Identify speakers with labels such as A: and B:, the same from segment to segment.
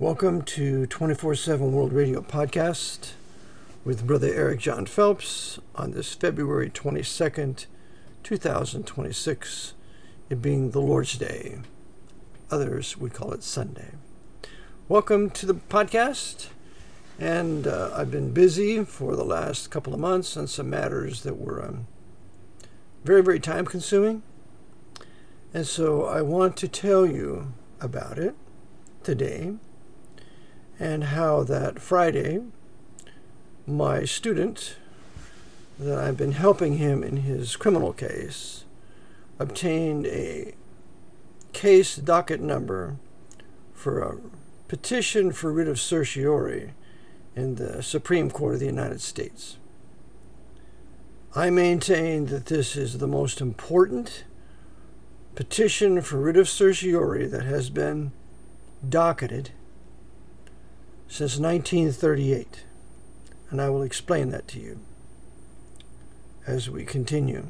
A: Welcome to 24/7 World Radio Podcast with Brother Eric John Phelps on this February 22nd, 2026, it being the Lord's Day. Others would call it Sunday. Welcome to the podcast, and I've been busy for the last couple of months on some matters that were very, very time-consuming, and so I want to tell you about it today, and how that Friday, my student, that I've been helping him in his criminal case, obtained a case docket number for a petition for writ of certiorari in the Supreme Court of the United States. I maintain that this is the most important petition for writ of certiorari that has been docketed since 1938, and I will explain that to you as we continue.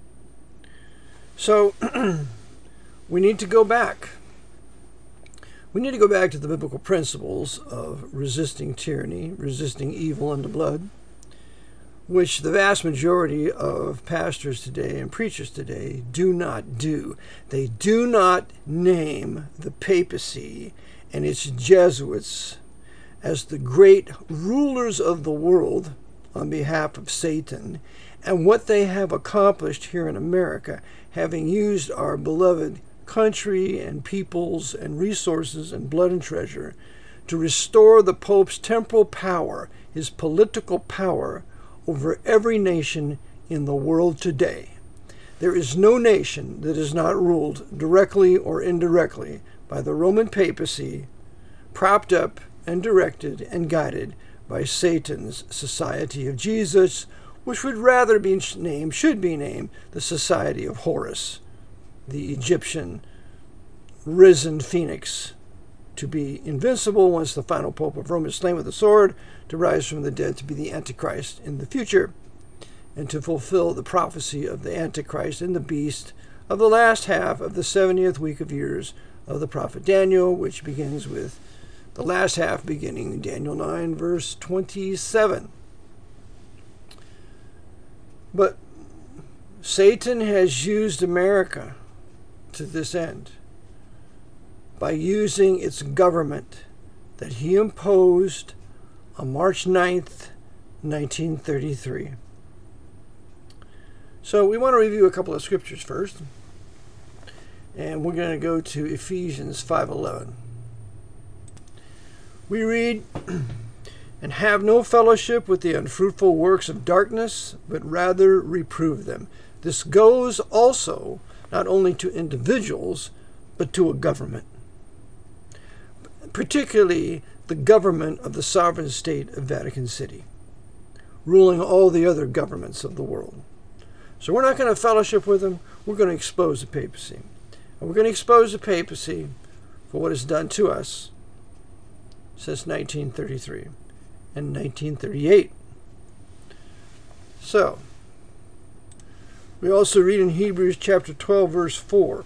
A: So, we need to go back. We need to go back to the biblical principles of resisting tyranny, resisting evil and the blood, which the vast majority of pastors today and preachers today do not do. They do not name the papacy and its Jesuits as the great rulers of the world on behalf of Satan, and what they have accomplished here in America, having used our beloved country and peoples and resources and blood and treasure to restore the Pope's temporal power, his political power, over every nation in the world today. There is no nation that is not ruled directly or indirectly by the Roman papacy, propped up and directed and guided by Satan's Society of Jesus, which would rather be named, should be named, the Society of Horus, the Egyptian risen phoenix, to be invincible once the final Pope of Rome is slain with the sword, to rise from the dead, to be the Antichrist in the future, and to fulfill the prophecy of the Antichrist and the beast of the last half of the 70th week of years of the prophet Daniel, which begins with the last half beginning in Daniel 9, verse 27. But Satan has used America to this end by using its government that he imposed on March 9th, 1933. So we want to review a couple of scriptures first, and we're going to go to Ephesians 5:11. We read, "And have no fellowship with the unfruitful works of darkness, but rather reprove them." This goes also not only to individuals, but to a government, particularly the government of the sovereign state of Vatican City, ruling all the other governments of the world. So we're not going to fellowship with them. We're going to expose the papacy. And we're going to expose the papacy for what it's done to us since 1933 and 1938. So, we also read in Hebrews chapter 12, verse 4.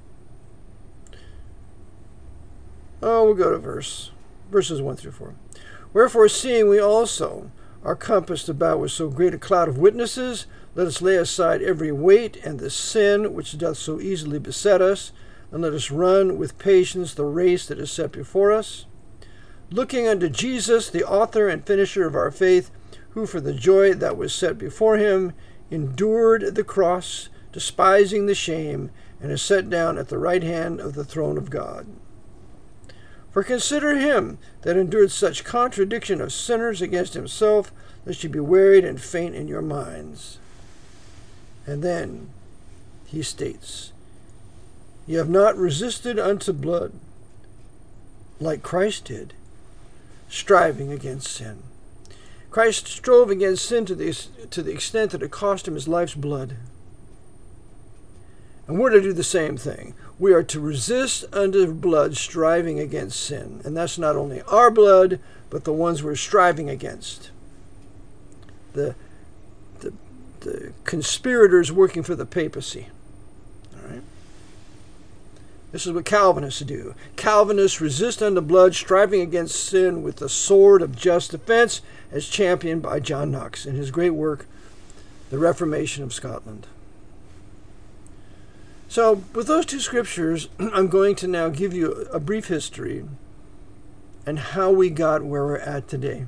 A: We'll go to verses 1 through 4. "Wherefore, seeing we also are compassed about with so great a cloud of witnesses, let us lay aside every weight and the sin which doth so easily beset us, and let us run with patience the race that is set before us, looking unto Jesus, the author and finisher of our faith, who for the joy that was set before him endured the cross, despising the shame, and is set down at the right hand of the throne of God. For consider him that endured such contradiction of sinners against himself, lest ye be wearied and faint in your minds." And then he states, "Ye have not resisted unto blood, like Christ did, striving against sin." Christ strove against sin to the extent that it cost him his life's blood. And we're to do the same thing. We are to resist unto blood, striving against sin. And that's not only our blood, but the ones we're striving against. The conspirators working for the papacy. All right? This is what Calvinists do. Calvinists resist unto blood, striving against sin with the sword of just defense, as championed by John Knox in his great work, The Reformation of Scotland. So, with those two scriptures, I'm going to now give you a brief history and how we got where we're at today.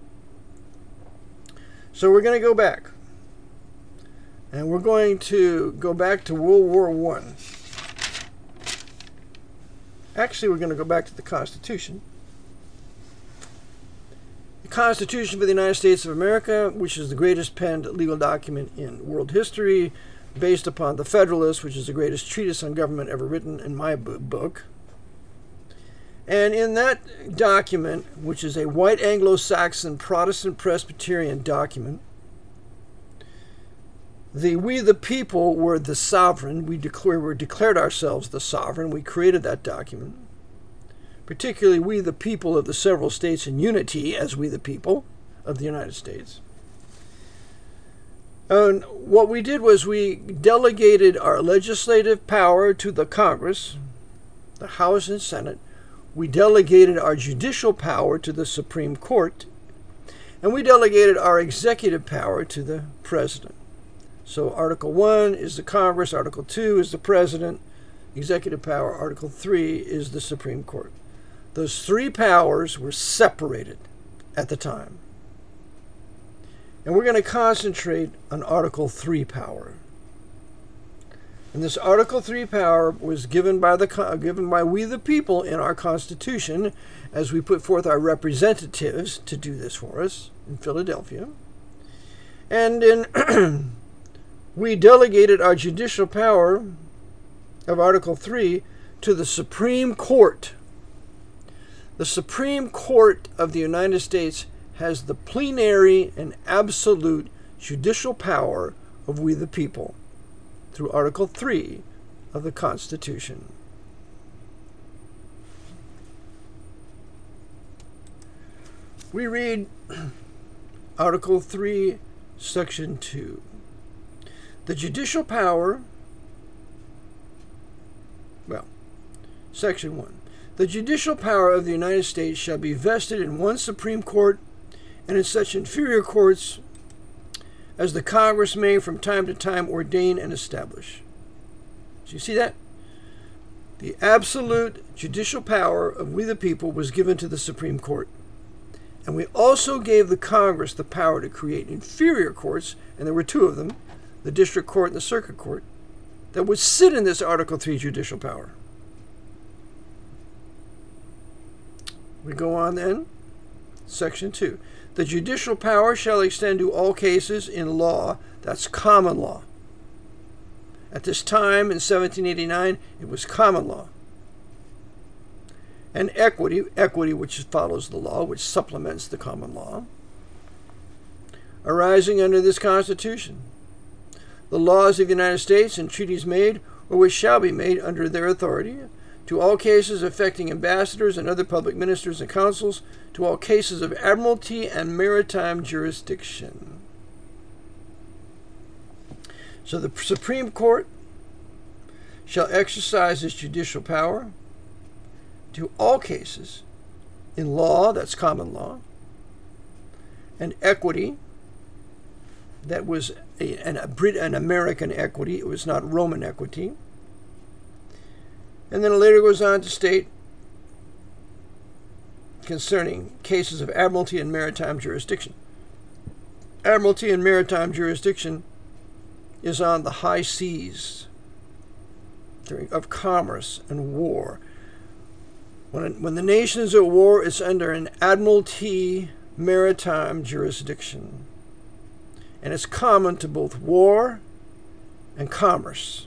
A: So we're going to go back. And we're going to go back to World War I. Actually, we're going to go back to the Constitution. The Constitution for the United States of America, which is the greatest penned legal document in world history, based upon the Federalist, which is the greatest treatise on government ever written in my book. And in that document, which is a white Anglo-Saxon Protestant Presbyterian document, we the people were the sovereign. We declared ourselves the sovereign. We created that document. Particularly we the people of the several states in unity as we the people of the United States. And what we did was we delegated our legislative power to the Congress, the House and Senate. We delegated our judicial power to the Supreme Court. And we delegated our executive power to the President. So Article 1 is the Congress, Article 2 is the President, executive power, Article 3 is the Supreme Court. Those three powers were separated at the time. And we're going to concentrate on Article 3 power. And this Article 3 power was given by we the people in our Constitution as we put forth our representatives to do this for us in Philadelphia. And in we delegated our judicial power of Article 3 to the Supreme Court. The Supreme Court of the United States has the plenary and absolute judicial power of we the people through Article 3 of the Constitution. We read Article 3, Section 2. The judicial power, Section 1. The judicial power of the United States shall be vested in one Supreme Court and in such inferior courts as the Congress may from time to time ordain and establish. Do you see that? The absolute judicial power of we the people was given to the Supreme Court. And we also gave the Congress the power to create inferior courts, and there were two of them, the District Court and the Circuit Court, that would sit in this Article 3 judicial power. We go on then. Section 2. The judicial power shall extend to all cases in law, that's common law. At this time, in 1789, it was common law. And equity which follows the law, which supplements the common law, arising under this Constitution. The laws of the United States and treaties made, or which shall be made under their authority, to all cases affecting ambassadors and other public ministers and consuls, to all cases of admiralty and maritime jurisdiction. So the Supreme Court shall exercise its judicial power to all cases in law, that's common law, and equity, that was an American equity, it was not Roman equity. And then it later goes on to state concerning cases of admiralty and maritime jurisdiction. Admiralty and maritime jurisdiction is on the high seas of commerce and war. When the nation is at war, it's under an admiralty maritime jurisdiction. And it's common to both war and commerce.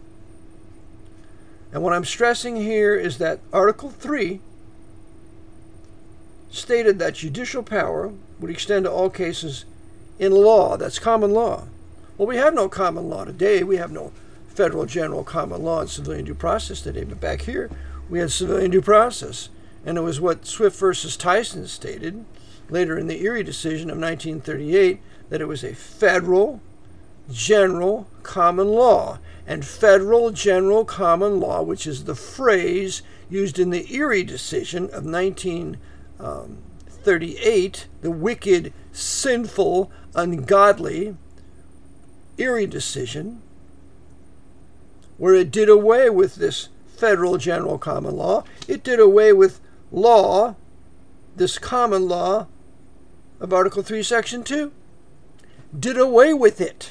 A: And what I'm stressing here is that Article 3 stated that judicial power would extend to all cases in law, that's common law. Well, we have no common law today. We have no federal general common law and civilian due process today. But back here, we had civilian due process. And it was what Swift versus Tyson stated later in the Erie decision of 1938, that it was a federal general common law. And federal general common law, which is the phrase used in the Erie decision of 1938, the wicked, sinful, ungodly Erie decision, where it did away with this federal general common law. It did away with law, this common law of Article 3, Section 2. Did away with it.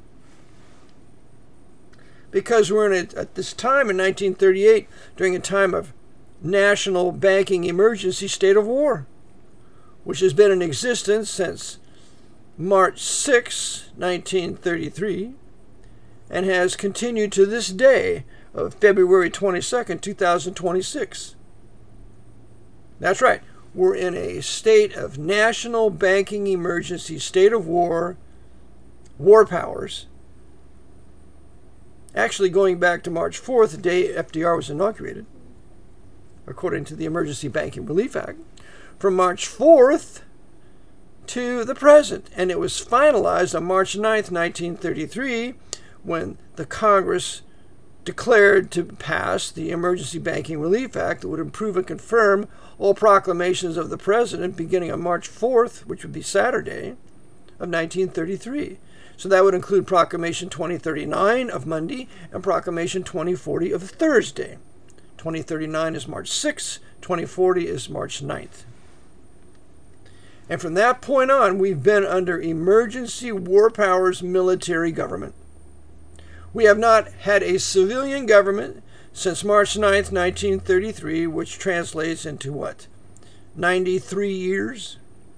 A: Because we're at this time in 1938, during a time of national banking emergency state of war, which has been in existence since March 6, 1933, and has continued to this day of February 22nd, 2026. That's right. We're in a state of national banking emergency, state of war, war powers. Actually, going back to March 4th, the day FDR was inaugurated, according to the Emergency Banking Relief Act, from March 4th to the present. And it was finalized on March 9th, 1933, when the Congress declared to pass the Emergency Banking Relief Act that would approve and confirm all proclamations of the President beginning on March 4th, which would be Saturday, of 1933. So that would include Proclamation 2039 of Monday and Proclamation 2040 of Thursday. 2039 is March 6th, 2040 is March 9th. And from that point on, we've been under emergency war powers military government. We have not had a civilian government since March 9th, 1933, which translates into what? 93 years?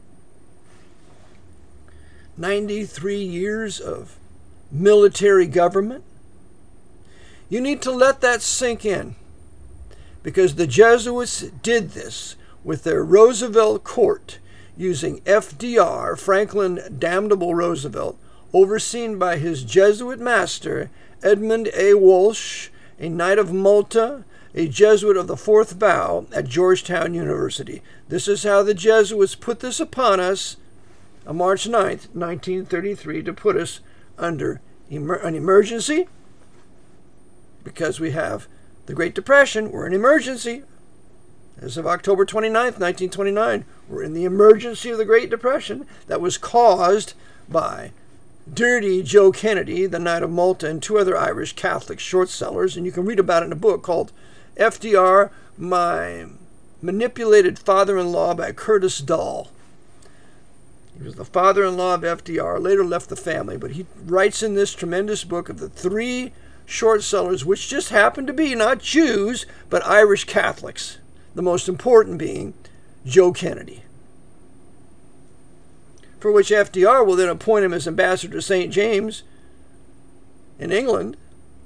A: 93 years of military government? You need to let that sink in, because the Jesuits did this with their Roosevelt court using FDR, Franklin Damnable Roosevelt, overseen by his Jesuit master, Edmund A. Walsh, a Knight of Malta, a Jesuit of the Fourth Vow at Georgetown University. This is how the Jesuits put this upon us on March 9th, 1933, to put us under an emergency, because we have the Great Depression. We're in emergency. As of October 29th, 1929, we're in the emergency of the Great Depression that was caused by Dirty Joe Kennedy, the Knight of Malta, and two other Irish Catholic short sellers. And you can read about it in a book called FDR, My Manipulated Father-in-Law by Curtis Dahl. He was the father-in-law of FDR, later left the family, but he writes in this tremendous book of the three short sellers, which just happened to be not Jews, but Irish Catholics, the most important being Joe Kennedy, for which FDR will then appoint him as ambassador to St. James in England,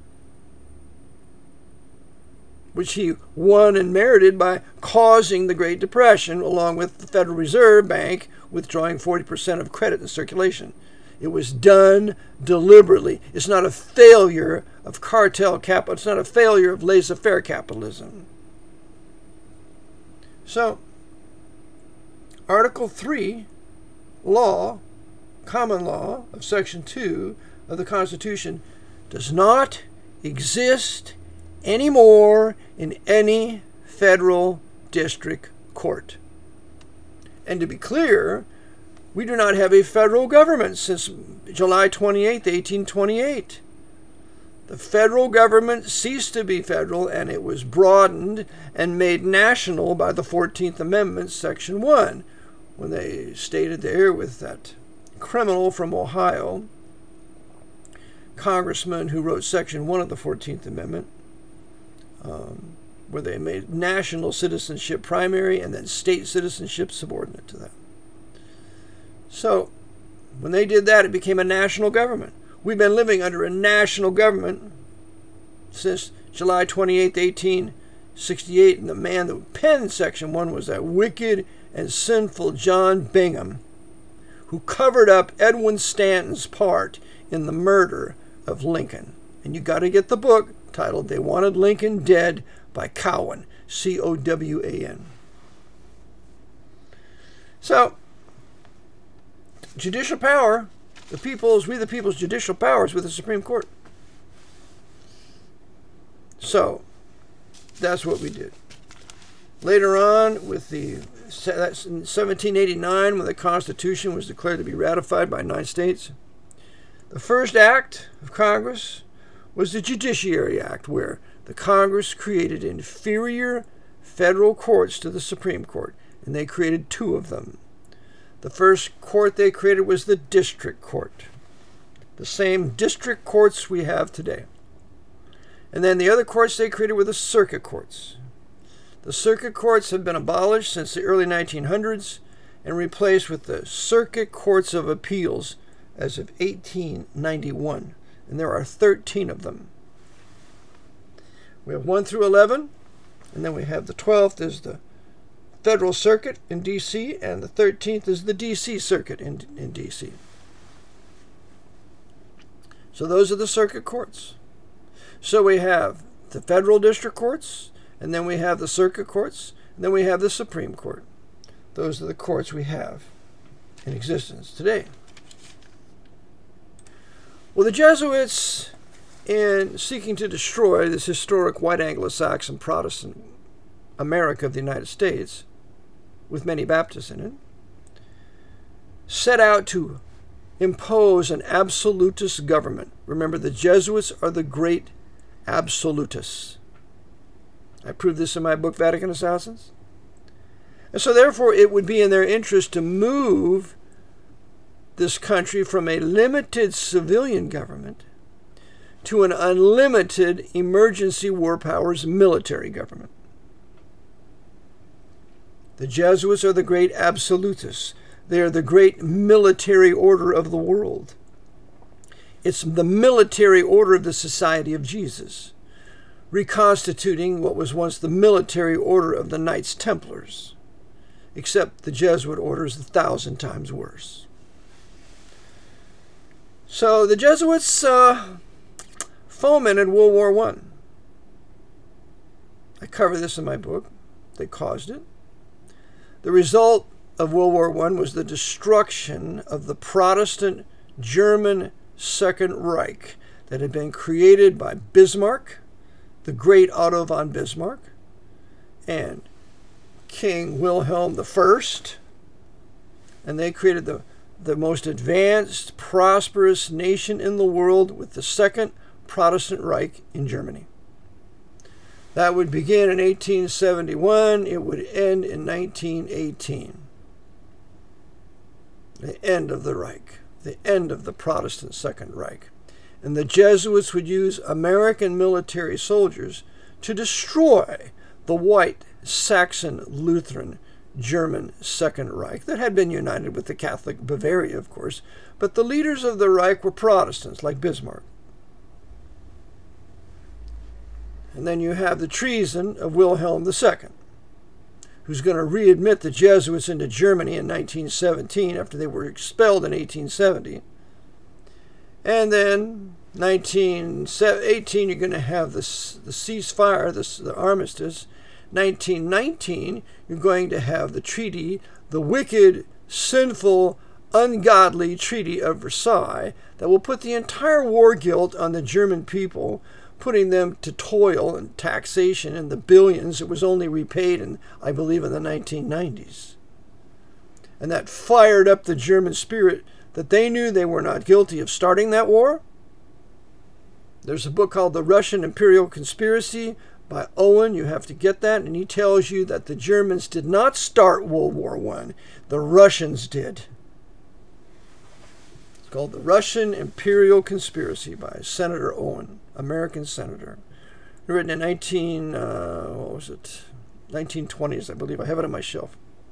A: which he won and merited by causing the Great Depression, along with the Federal Reserve Bank withdrawing 40% of credit in circulation. It was done deliberately. It's not a failure of cartel capital. It's not a failure of laissez-faire capitalism. So, Article 3, law, common law of Section 2 of the Constitution, does not exist anymore in any federal district court. And to be clear, we do not have a federal government since July 28, 1828. The federal government ceased to be federal, and it was broadened and made national by the 14th Amendment, Section 1, when they stated there with that criminal from Ohio, congressman who wrote Section 1 of the 14th Amendment, where they made national citizenship primary and then state citizenship subordinate to that. So, when they did that, it became a national government. We've been living under a national government since July 28, 1868, and the man that penned Section 1 was that wicked and sinful John Bingham, who covered up Edwin Stanton's part in the murder of Lincoln. And you got to get the book titled They Wanted Lincoln Dead by Cowan, C-O-W-A-N. So, judicial power We the people's judicial powers with the Supreme Court. So, that's what we did. Later on, that's in 1789, when the Constitution was declared to be ratified by 9 states, the first act of Congress was the Judiciary Act, where the Congress created inferior federal courts to the Supreme Court, and they created 2 of them. The first court they created was the District Court, the same district courts we have today. And then the other courts they created were the circuit courts. The circuit courts have been abolished since the early 1900s and replaced with the Circuit Courts of Appeals as of 1891, and there are 13 of them. We have 1 through 11, and then we have the 12th is the Federal Circuit in D.C., and the 13th is the D.C. Circuit in D.C. So those are the circuit courts. So we have the federal district courts, and then we have the circuit courts, and then we have the Supreme Court. Those are the courts we have in existence today. Well, the Jesuits, in seeking to destroy this historic white Anglo-Saxon Protestant America of the United States, with many Baptists in it, set out to impose an absolutist government. Remember, the Jesuits are the great absolutists. I proved this in my book, Vatican Assassins. And so therefore it would be in their interest to move this country from a limited civilian government to an unlimited emergency war powers military government. The Jesuits are the great absolutists. They are the great military order of the world. It's the military order of the Society of Jesus, reconstituting what was once the military order of the Knights Templars, except the Jesuit order is 1,000 times worse. So the Jesuits fomented World War I. I cover this in my book. They caused it. The result of World War I was the destruction of the Protestant German Second Reich that had been created by Bismarck, the great Otto von Bismarck, and King Wilhelm I, and they created the most advanced, prosperous nation in the world with the Second Protestant Reich in Germany. That would begin in 1871. It would end in 1918. The end of the Reich, the end of the Protestant Second Reich. And the Jesuits would use American military soldiers to destroy the white Saxon Lutheran German Second Reich that had been united with the Catholic Bavaria, of course, but the leaders of the Reich were Protestants like Bismarck. And then you have the treason of Wilhelm II, who's going to readmit the Jesuits into Germany in 1917 after they were expelled in 1870. And then 1918, you're going to have the ceasefire, the armistice. 1919, you're going to have the treaty, the wicked, sinful, ungodly Treaty of Versailles that will put the entire war guilt on the German people, putting them to toil and taxation in the billions. It was only repaid, I believe, in the 1990s. And that fired up the German spirit that they knew they were not guilty of starting that war. There's a book called The Russian Imperial Conspiracy by Owen. You have to get that. And he tells you that the Germans did not start World War I. The Russians did. It's called The Russian Imperial Conspiracy by Senator Owen, American senator. Written in 1920s, I believe. I have it on my shelf.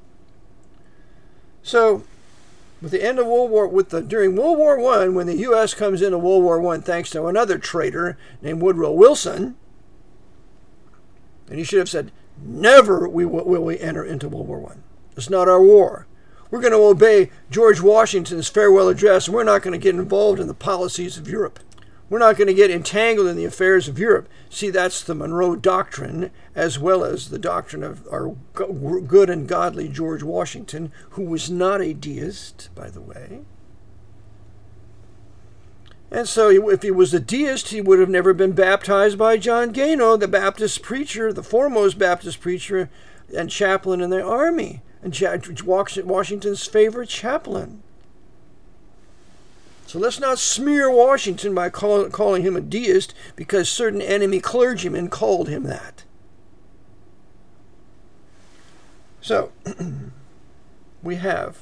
A: So, with the end of during World War I, when the U.S. comes into World War I, thanks to another traitor named Woodrow Wilson, and he should have said, never will we enter into World War I. It's not our war. We're going to obey George Washington's farewell address, and we're not going to get involved in the policies of Europe. We're not going to get entangled in the affairs of Europe. See, that's the Monroe Doctrine, as well as the doctrine of our good and godly George Washington, who was not a deist, by the way. And so if he was a deist, he would have never been baptized by John Gano, the Baptist preacher, the foremost Baptist preacher and chaplain in the army, and Washington's favorite chaplain. So let's not smear Washington by calling him a deist because certain enemy clergymen called him that. So, we have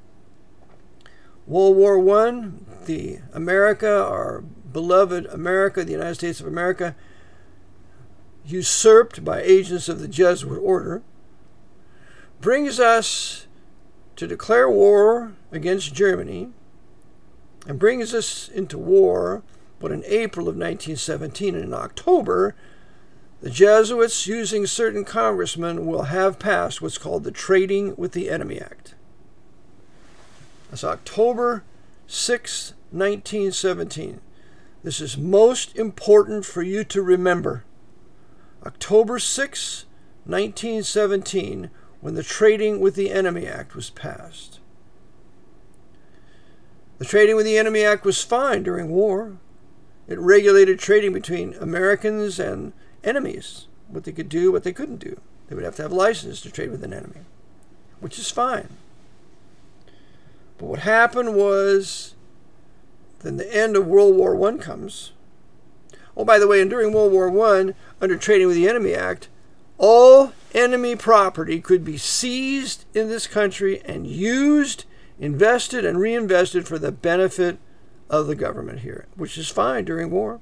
A: World War I, the America, our beloved America, the United States of America, usurped by agents of the Jesuit order, brings us to declare war against Germany, and brings us into war, but in April of 1917 and in October, the Jesuits, using certain congressmen, will have passed what's called the Trading with the Enemy Act. That's October 6, 1917. This is most important for you to remember. October 6, 1917, when the Trading with the Enemy Act was passed. The Trading with the Enemy Act was fine during war. It regulated trading between Americans and enemies, what they could do, what they couldn't do. They would have to have a license to trade with an enemy, which is fine. But what happened was, then the end of World War I comes. Oh, by the way, and during World War I, under Trading with the Enemy Act, all enemy property could be seized in this country and used, invested, and reinvested for the benefit of the government here, which is fine during war.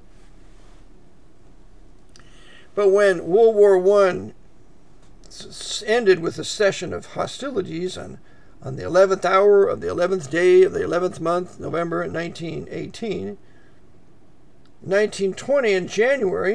A: But when World War I ended with a cessation of hostilities on the 11th hour of the 11th day of the 11th month, November 1918, 1920 in January,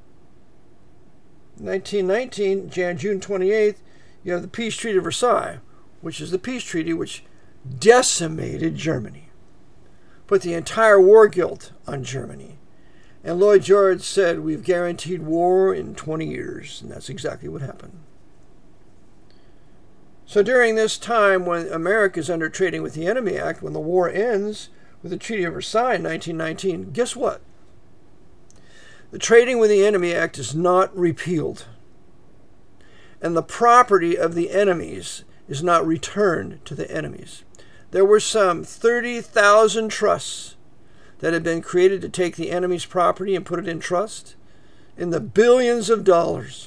A: 1919, June 28th, you have the Peace Treaty of Versailles, which is the peace treaty which decimated Germany, put the entire war guilt on Germany. And Lloyd George said, we've guaranteed war in 20 years, and that's exactly what happened. So during this time when America is under Trading with the Enemy Act, when the war ends with the Treaty of Versailles in 1919, guess what? The Trading with the Enemy Act is not repealed, and the property of the enemies is not returned to the enemies. There were some 30,000 trusts that had been created to take the enemy's property and put it in trust in the billions of dollars.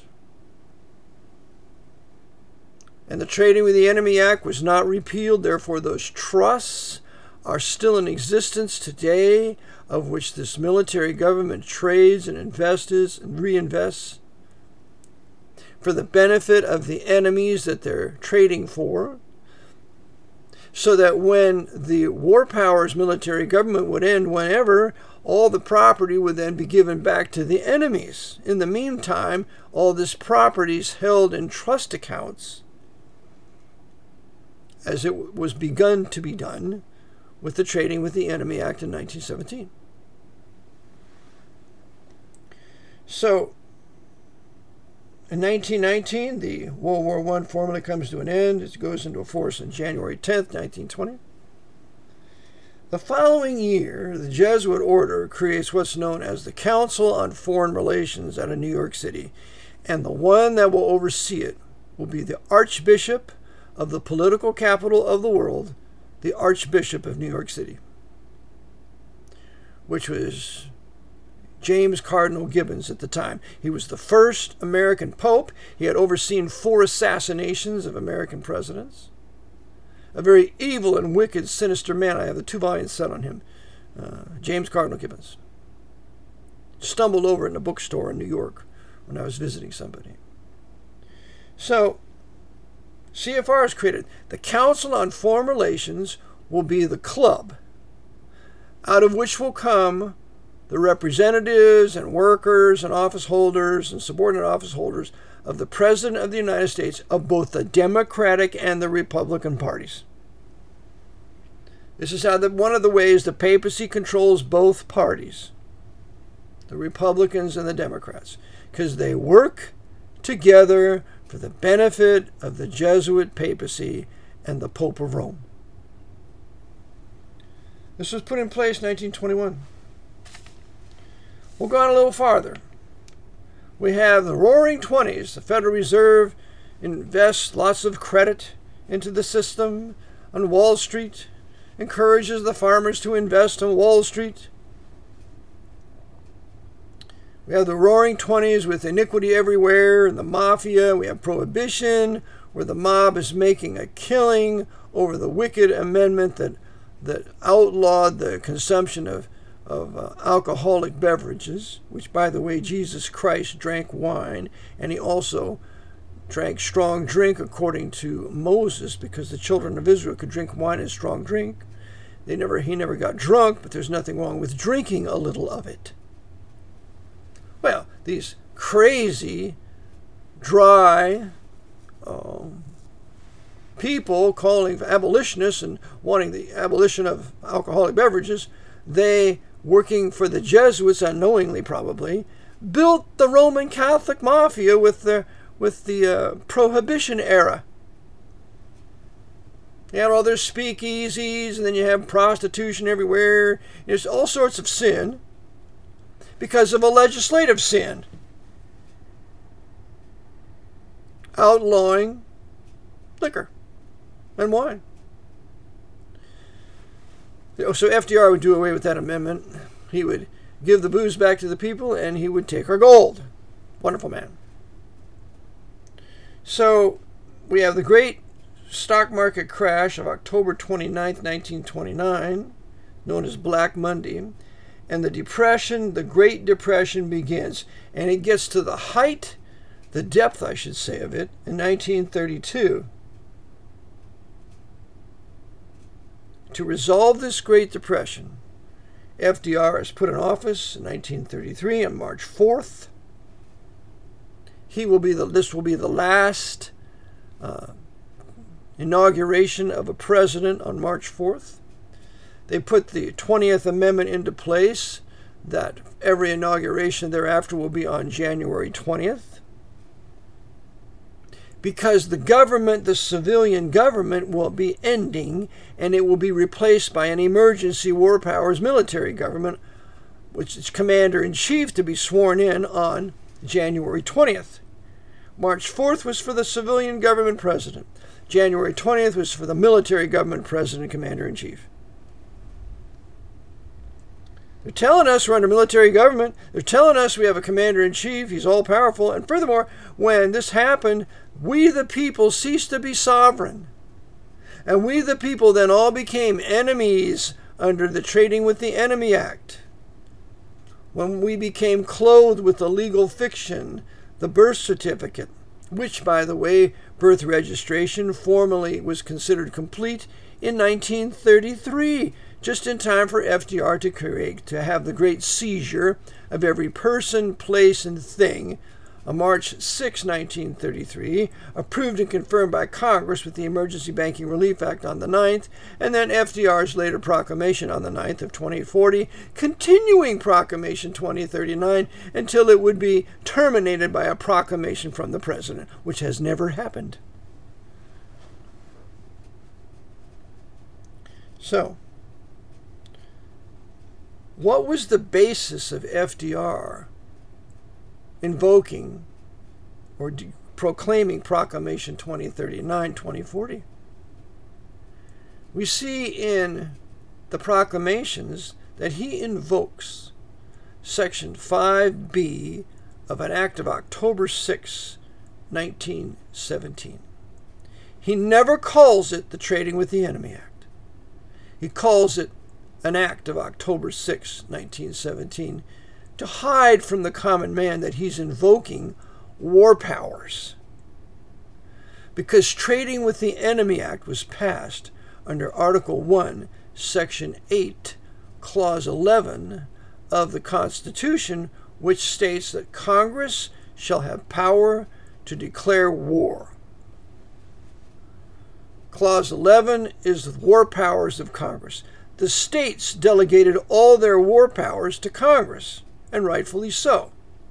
A: And the Trading with the Enemy Act was not repealed, therefore those trusts are still in existence today, of which this military government trades and invests and reinvests for the benefit of the enemies that they're trading for, so that when the war powers military government would end whenever, all the property would then be given back to the enemies. In the meantime, all this property is held in trust accounts, as it was begun to be done with the Trading with the Enemy Act in 1917. So, in 1919, the World War I formally comes to an end. It goes into force on January 10th, 1920. The following year, the Jesuit order creates what's known as the Council on Foreign Relations out of New York City, and the one that will oversee it will be the Archbishop of the political capital of the world, the Archbishop of New York City, which was James Cardinal Gibbons at the time. He was the first American Pope. He had overseen 4 assassinations of American presidents. A very evil and wicked, sinister man. I have a 2-volume set on him. James Cardinal Gibbons. Stumbled over it in a bookstore in New York when I was visiting somebody. So, CFR is created. The Council on Foreign Relations will be the club out of which will come the representatives and workers and office holders and subordinate office holders of the President of the United States of both the Democratic and the Republican parties. This is how one of the ways the papacy controls both parties, the Republicans and the Democrats, because they work together for the benefit of the Jesuit papacy and the Pope of Rome. This was put in place in 1921. We'll go on a little farther. We have the Roaring Twenties. The Federal Reserve invests lots of credit into the system on Wall Street, encourages the farmers to invest on Wall Street. We have the Roaring Twenties with iniquity everywhere and the mafia. We have Prohibition, where the mob is making a killing over the wicked amendment that outlawed the consumption of alcoholic beverages, which, by the way, Jesus Christ drank wine, and he also drank strong drink according to Moses, because the children of Israel could drink wine and strong drink. He never got drunk, but there's nothing wrong with drinking a little of it. Well, these crazy, dry people calling for abolitionists and wanting the abolition of alcoholic beverages, they, working for the Jesuits unknowingly probably, built the Roman Catholic mafia with the Prohibition era. You had all their speakeasies, and then you have prostitution everywhere. There's all sorts of sin because of a legislative sin. Outlawing liquor and wine. So FDR would do away with that amendment. He would give the booze back to the people, and he would take our gold. Wonderful man. So we have the great stock market crash of October 29th, 1929, known as Black Monday, and the Great Depression begins, and it gets to the height, the depth, I should say, of it in 1932. To resolve this Great Depression, FDR is put in office in 1933 on March 4th. This will be the last inauguration of a president on March 4th. They put the 20th Amendment into place that every inauguration thereafter will be on January 20th. Because the government, the civilian government, will be ending, and it will be replaced by an emergency war powers military government, which is commander-in-chief to be sworn in on January 20th. March 4th was for the civilian government president. January 20th was for the military government president, commander-in-chief. They're telling us we're under military government. They're telling us we have a commander-in-chief. He's all-powerful. And furthermore, when this happened, we the people ceased to be sovereign. And we the people then all became enemies under the Trading with the Enemy Act. When we became clothed with the legal fiction, the birth certificate, which, by the way, birth registration formally was considered complete in 1933, just in time for FDR to have the great seizure of every person, place, and thing on March 6, 1933, approved and confirmed by Congress with the Emergency Banking Relief Act on the 9th, and then FDR's later proclamation on the 9th of 2040, continuing Proclamation 2039 until it would be terminated by a proclamation from the President, which has never happened. So, what was the basis of FDR invoking or proclaiming Proclamation 2039-2040? We see in the proclamations that he invokes Section 5B of an act of October 6, 1917. He never calls it the Trading with the Enemy Act. He calls it an act of October 6, 1917, to hide from the common man that he's invoking war powers. Because Trading with the Enemy Act was passed under Article 1, Section 8, Clause 11 of the Constitution, which states that Congress shall have power to declare war. Clause 11 is the war powers of Congress. The states delegated all their war powers to Congress, and rightfully so.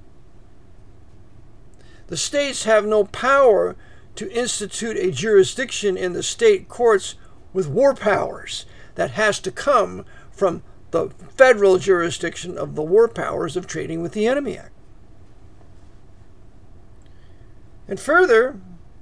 A: The states have no power to institute a jurisdiction in the state courts with war powers. That has to come from the federal jurisdiction of the War Powers of Trading with the Enemy Act. And further,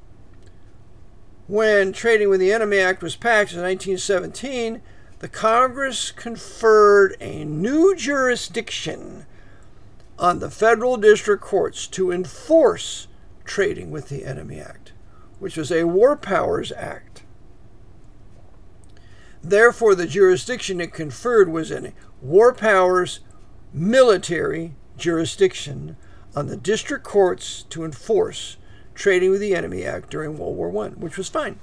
A: when Trading with the Enemy Act was passed in 1917, the Congress conferred a new jurisdiction on the federal district courts to enforce Trading with the Enemy Act, which was a War Powers Act. Therefore, the jurisdiction it conferred was a War Powers military jurisdiction on the district courts to enforce Trading with the Enemy Act during World War I, which was fine.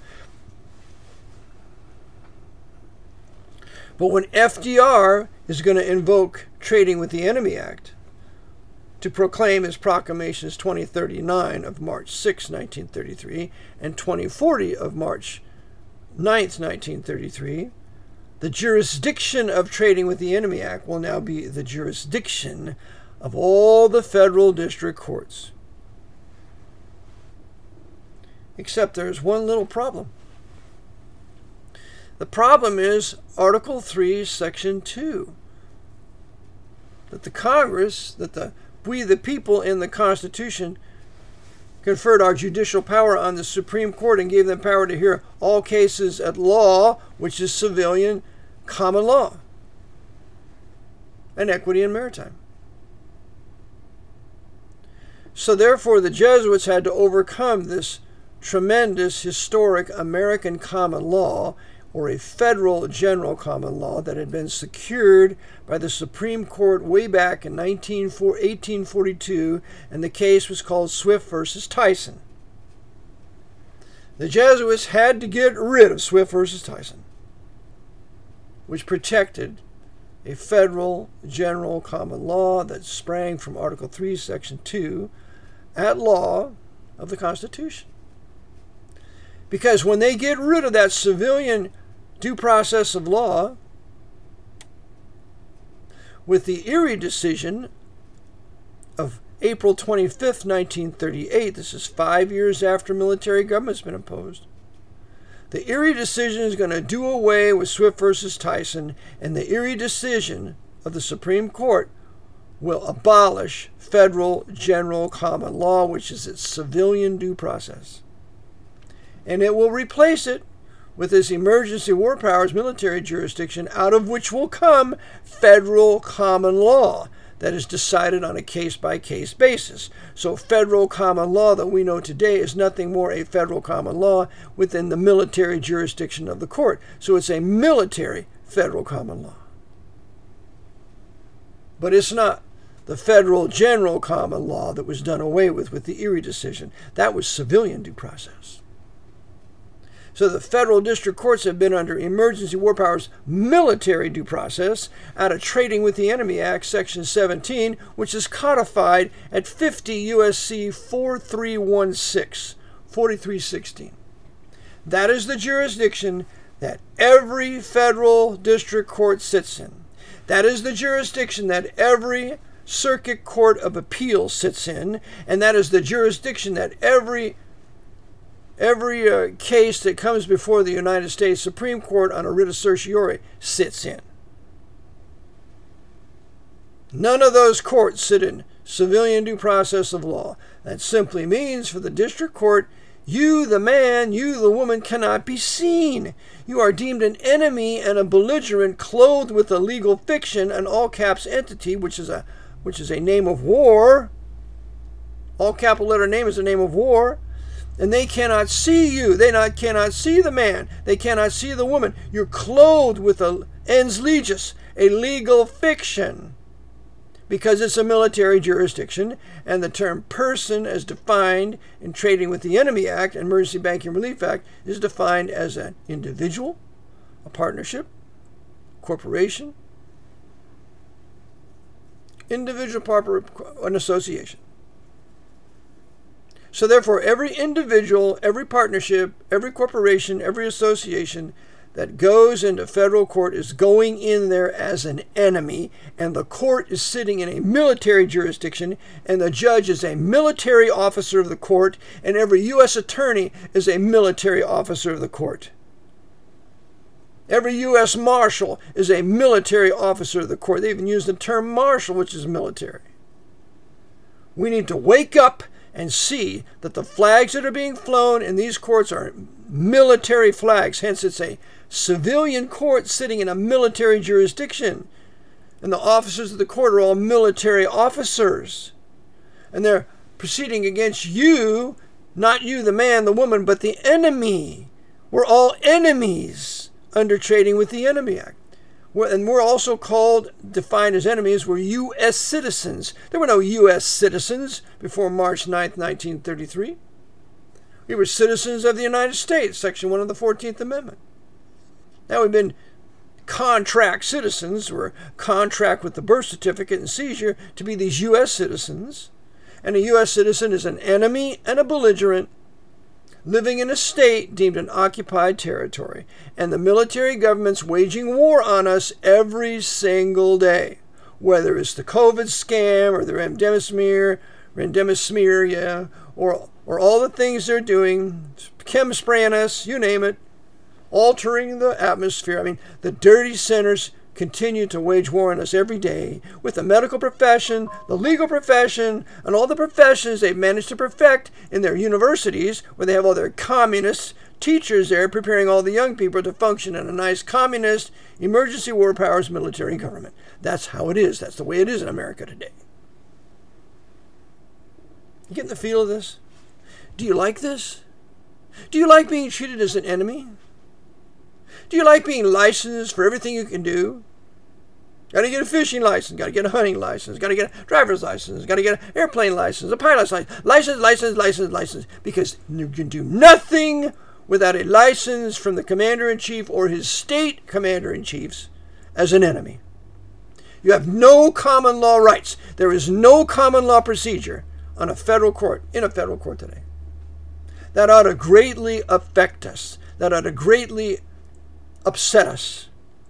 A: But when FDR is going to invoke Trading with the Enemy Act to proclaim his proclamations 2039 of March 6, 1933, and 2040 of March 9th, 1933, the jurisdiction of Trading with the Enemy Act will now be the jurisdiction of all the federal district courts. Except there's one little problem. The problem is Article 3, Section 2. That the Congress, we the people in the Constitution, conferred our judicial power on the Supreme Court and gave them power to hear all cases at law, which is civilian common law and equity and maritime. So therefore, the Jesuits had to overcome this tremendous historic American common law, or a federal general common law that had been secured by the Supreme Court way back in 1842, and the case was called Swift versus Tyson. The Jesuits had to get rid of Swift versus Tyson, which protected a federal general common law that sprang from Article 3, Section 2, at law of the Constitution. Because when they get rid of that civilian due process of law, with the Erie decision of April 25th, 1938, this is 5 years after military government's been imposed, the Erie decision is going to do away with Swift versus Tyson, and the Erie decision of the Supreme Court will abolish federal general common law, which is its civilian due process. And it will replace it with this emergency war powers military jurisdiction, out of which will come federal common law that is decided on a case-by-case basis. So federal common law that we know today is nothing more a federal common law within the military jurisdiction of the court. So it's a military federal common law. But it's not the federal general common law that was done away with the Erie decision. That was civilian due process. So the federal district courts have been under emergency war powers military due process out of Trading with the Enemy Act, Section 17, which is codified at 50 U.S.C. 4316. That is the jurisdiction that every federal district court sits in. That is the jurisdiction that every circuit court of appeals sits in, and that is the jurisdiction that every case that comes before the United States Supreme Court on a writ of certiorari sits in. None of those courts sit in civilian due process of law. That simply means for the district court, you, the man, you, the woman, cannot be seen. You are deemed an enemy and a belligerent, clothed with a legal fiction, an all-caps entity, which is a name of war. All capital letter name is a name of war. And they cannot see you. They cannot see the man. They cannot see the woman. You're clothed with a ens legis, a legal fiction, because it's a military jurisdiction, and the term person, as defined in Trading with the Enemy Act and Emergency Banking Relief Act, is defined as an individual, a partnership, corporation, an association. So therefore, every individual, every partnership, every corporation, every association that goes into federal court is going in there as an enemy, and the court is sitting in a military jurisdiction, and the judge is a military officer of the court, and every U.S. attorney is a military officer of the court. Every U.S. Marshal is a military officer of the court. They even use the term marshal, which is military. We need to wake up and see that the flags that are being flown in these courts are military flags. Hence, it's a civilian court sitting in a military jurisdiction. And the officers of the court are all military officers. And they're proceeding against you, not you, the man, the woman, but the enemy. We're all enemies under Trading with the Enemy Act. And we're also defined as enemies. We're U.S. citizens. There were no U.S. citizens before March 9th, 1933. We were citizens of the United States, Section 1 of the 14th Amendment. Now we've been contract citizens. We're contract with the birth certificate and seizure to be these U.S. citizens. And a U.S. citizen is an enemy and a belligerent living in a state deemed an occupied territory. And the military government's waging war on us every single day. Whether it's the COVID scam or the remdesivir, or all the things they're doing, chem spraying us, you name it, altering the atmosphere. I mean, the dirty centers continue to wage war on us every day with the medical profession, the legal profession, and all the professions they've managed to perfect in their universities, where they have all their communist teachers there preparing all the young people to function in a nice communist, emergency war powers military government. That's how it is. That's the way it is in America today. You getting the feel of this? Do you like this? Do you like being treated as an enemy? Do you like being licensed for everything you can do? Got to get a fishing license, got to get a hunting license, got to get a driver's license, got to get an airplane license, a pilot's license, because you can do nothing without a license from the commander-in-chief or his state commander-in-chiefs as an enemy. You have no common law rights. There is no common law procedure in a federal court today. That ought to greatly affect us. That ought to greatly upset us.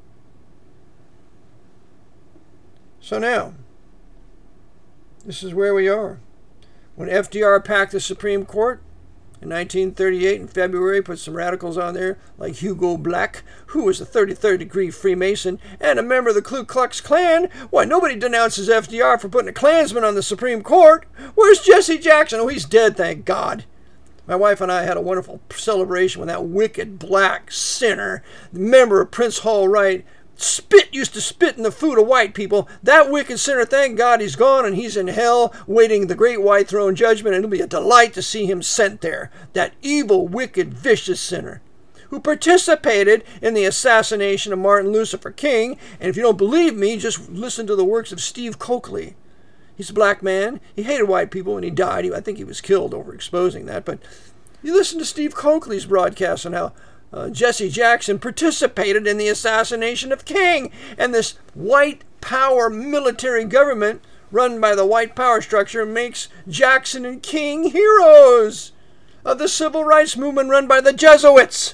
A: So now, this is where we are. When FDR packed the Supreme Court in 1938 in February, put some radicals on there like Hugo Black, who was a 33rd degree Freemason and a member of the Ku Klux Klan. Why, nobody denounces FDR for putting a Klansman on the Supreme Court. Where's Jesse Jackson? Oh, he's dead, thank God. My wife and I had a wonderful celebration when that wicked black sinner, member of Prince Hall Right, used to spit in the food of white people. That wicked sinner, thank God he's gone and he's in hell waiting the great white throne judgment, and it'll be a delight to see him sent there. That evil, wicked, vicious sinner who participated in the assassination of Martin Luther King. And if you don't believe me, just listen to the works of Steve Coakley. He's a black man. He hated white people when he died. I think he was killed over exposing that. But you listen to Steve Coakley's broadcast on how Jesse Jackson participated in the assassination of King. And this white power military government run by the white power structure makes Jackson and King heroes of the civil rights movement run by the Jesuits.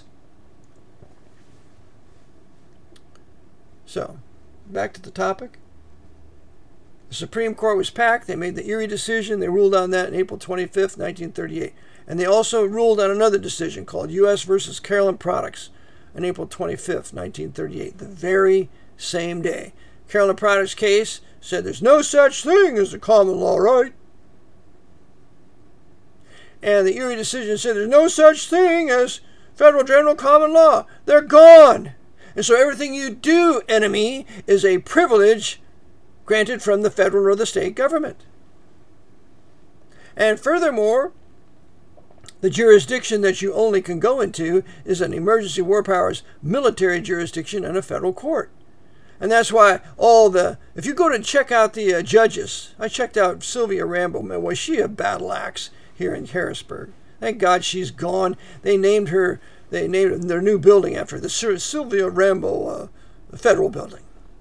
A: So, back to the topic. The Supreme Court was packed. They made the Erie decision. They ruled on that on April 25th, 1938. And they also ruled on another decision called U.S. versus Carolyn Products on April 25th, 1938, the very same day. Carolyn Products case said there's no such thing as a common law right. And the Erie decision said there's no such thing as federal general common law. They're gone. And so everything you do, enemy, is a privilege granted from the federal or the state government. And furthermore, the jurisdiction that you only can go into is an emergency war powers military jurisdiction and a federal court. And that's why if you go to check out the judges, I checked out Sylvia Rambo, man, was she a battle axe here in Harrisburg. Thank God she's gone. They named their new building after the Sylvia Rambo Federal Building.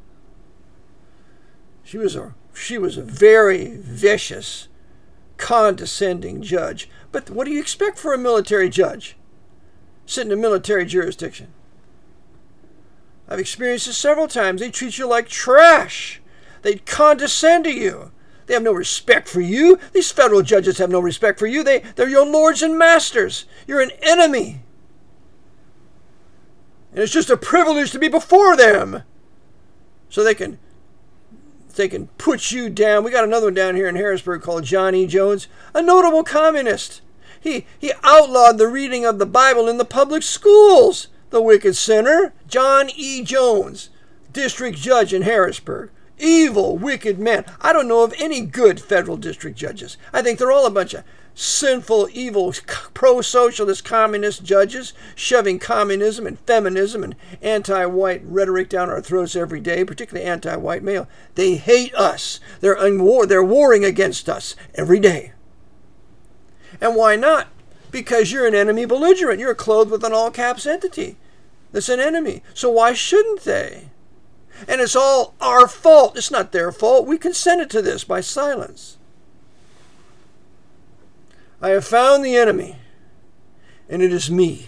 A: She was a very vicious, condescending judge. But what do you expect for a military judge sitting in a military jurisdiction? I've experienced this several times. They treat you like trash. They condescend to you. They have no respect for you. These federal judges have no respect for you. They're your lords and masters. You're an enemy. And it's just a privilege to be before them. So they can put you down. We got another one down here in Harrisburg called John E. Jones, a notable communist. He outlawed the reading of the Bible in the public schools. The wicked sinner, John E. Jones, district judge in Harrisburg. Evil, wicked man. I don't know of any good federal district judges. I think they're all a bunch of sinful, evil, pro-socialist communist judges shoving communism and feminism and anti-white rhetoric down our throats every day, particularly anti-white male. They hate us. They're warring against us every day. And why not? Because you're an enemy belligerent. You're clothed with an all-caps entity that's an enemy. So why shouldn't they? And it's all our fault. It's not their fault. We consented to this by silence. I have found the enemy, and it is me.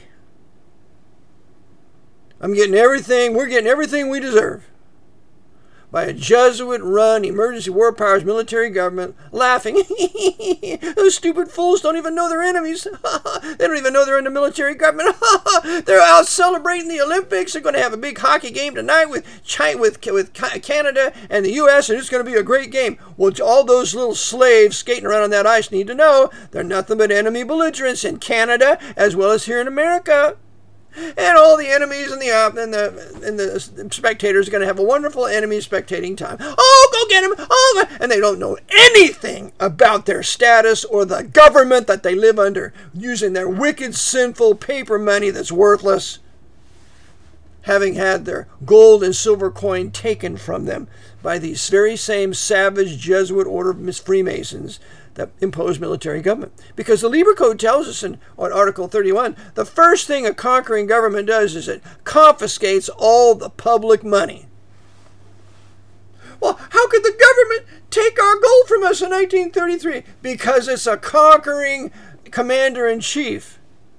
A: We're getting everything we deserve by a Jesuit-run emergency war powers military government laughing. Those stupid fools don't even know they're enemies. They don't even know they're in the military government. They're out celebrating the Olympics. They're going to have a big hockey game tonight with Canada and the U.S., and it's going to be a great game. Well, all those little slaves skating around on that ice need to know they're nothing but enemy belligerents in Canada as well as here in America. And all the enemies and the spectators are going to have a wonderful enemy spectating time. Oh, go get him! Oh, and they don't know anything about their status or the government that they live under, using their wicked, sinful paper money that's worthless, having had their gold and silver coin taken from them by these very same savage Jesuit order of Freemasons that impose military government. Because the Lieber Code tells us on Article 31, the first thing a conquering government does is it confiscates all the public money. Well, how could the government take our gold from us in 1933? Because it's a conquering commander-in-chief.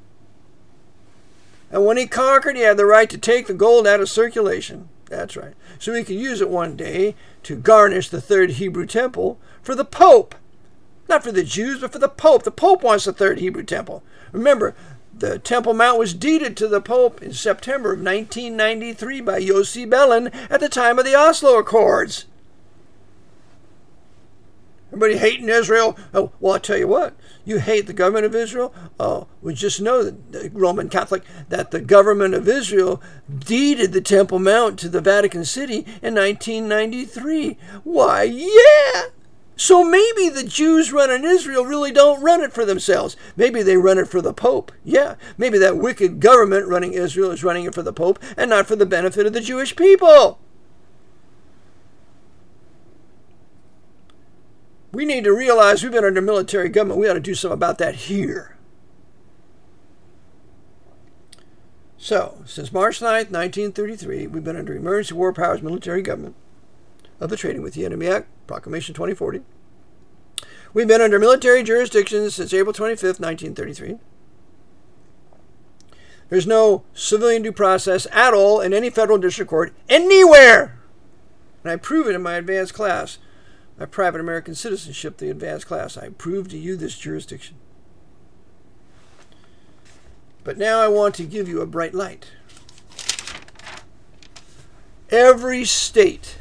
A: And when he conquered, he had the right to take the gold out of circulation. That's right. So he could use it one day to garnish the Third Hebrew Temple for the Pope. Not for the Jews, but for the Pope. The Pope wants the Third Hebrew Temple. Remember, the Temple Mount was deeded to the Pope in September of 1993 by Yossi Beilin at the time of the Oslo Accords. Everybody hating Israel? Oh, well, I'll tell you what. You hate the government of Israel? Oh, well, just know that the Roman Catholic, that the government of Israel deeded the Temple Mount to the Vatican City in 1993. Why, yeah! So maybe the Jews running Israel really don't run it for themselves. Maybe they run it for the Pope. Yeah, maybe that wicked government running Israel is running it for the Pope and not for the benefit of the Jewish people. We need to realize we've been under military government. We ought to do something about that here. So, since March 9th, 1933, we've been under emergency war powers military government of the Trading with the Enemy Act, Proclamation 2040. We've been under military jurisdiction since April 25th, 1933. There's no civilian due process at all in any federal district court anywhere. And I prove it in my advanced class, my private American citizenship, the advanced class. I prove to you this jurisdiction. But now I want to give you a bright light. Every state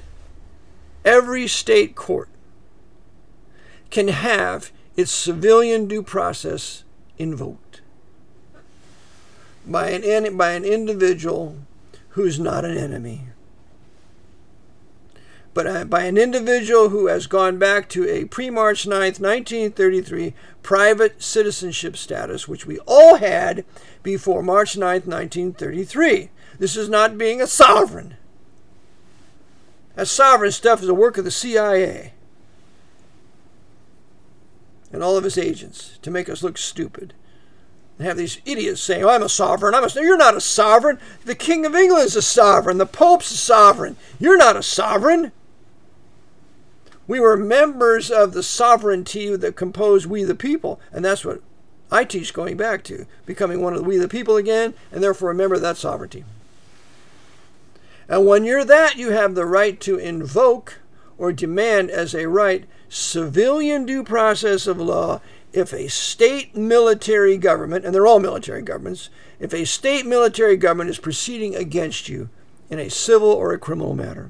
A: court can have its civilian due process invoked by an individual who's not an enemy, but by an individual who has gone back to a pre-March 9th, 1933 private citizenship status, which we all had before March 9th, 1933. This is not being a sovereign. That sovereign stuff is the work of the CIA and all of its agents to make us look stupid. And have these idiots saying, oh, I'm a sovereign. You're not a sovereign. The King of England is a sovereign. The Pope's a sovereign. You're not a sovereign. We were members of the sovereignty that composed we the people. And that's what I teach going back to, becoming one of the we the people again, and therefore a member of that sovereignty. And when you're that, you have the right to invoke or demand as a right civilian due process of law if a state military government, and they're all military governments, if a state military government is proceeding against you in a civil or a criminal matter.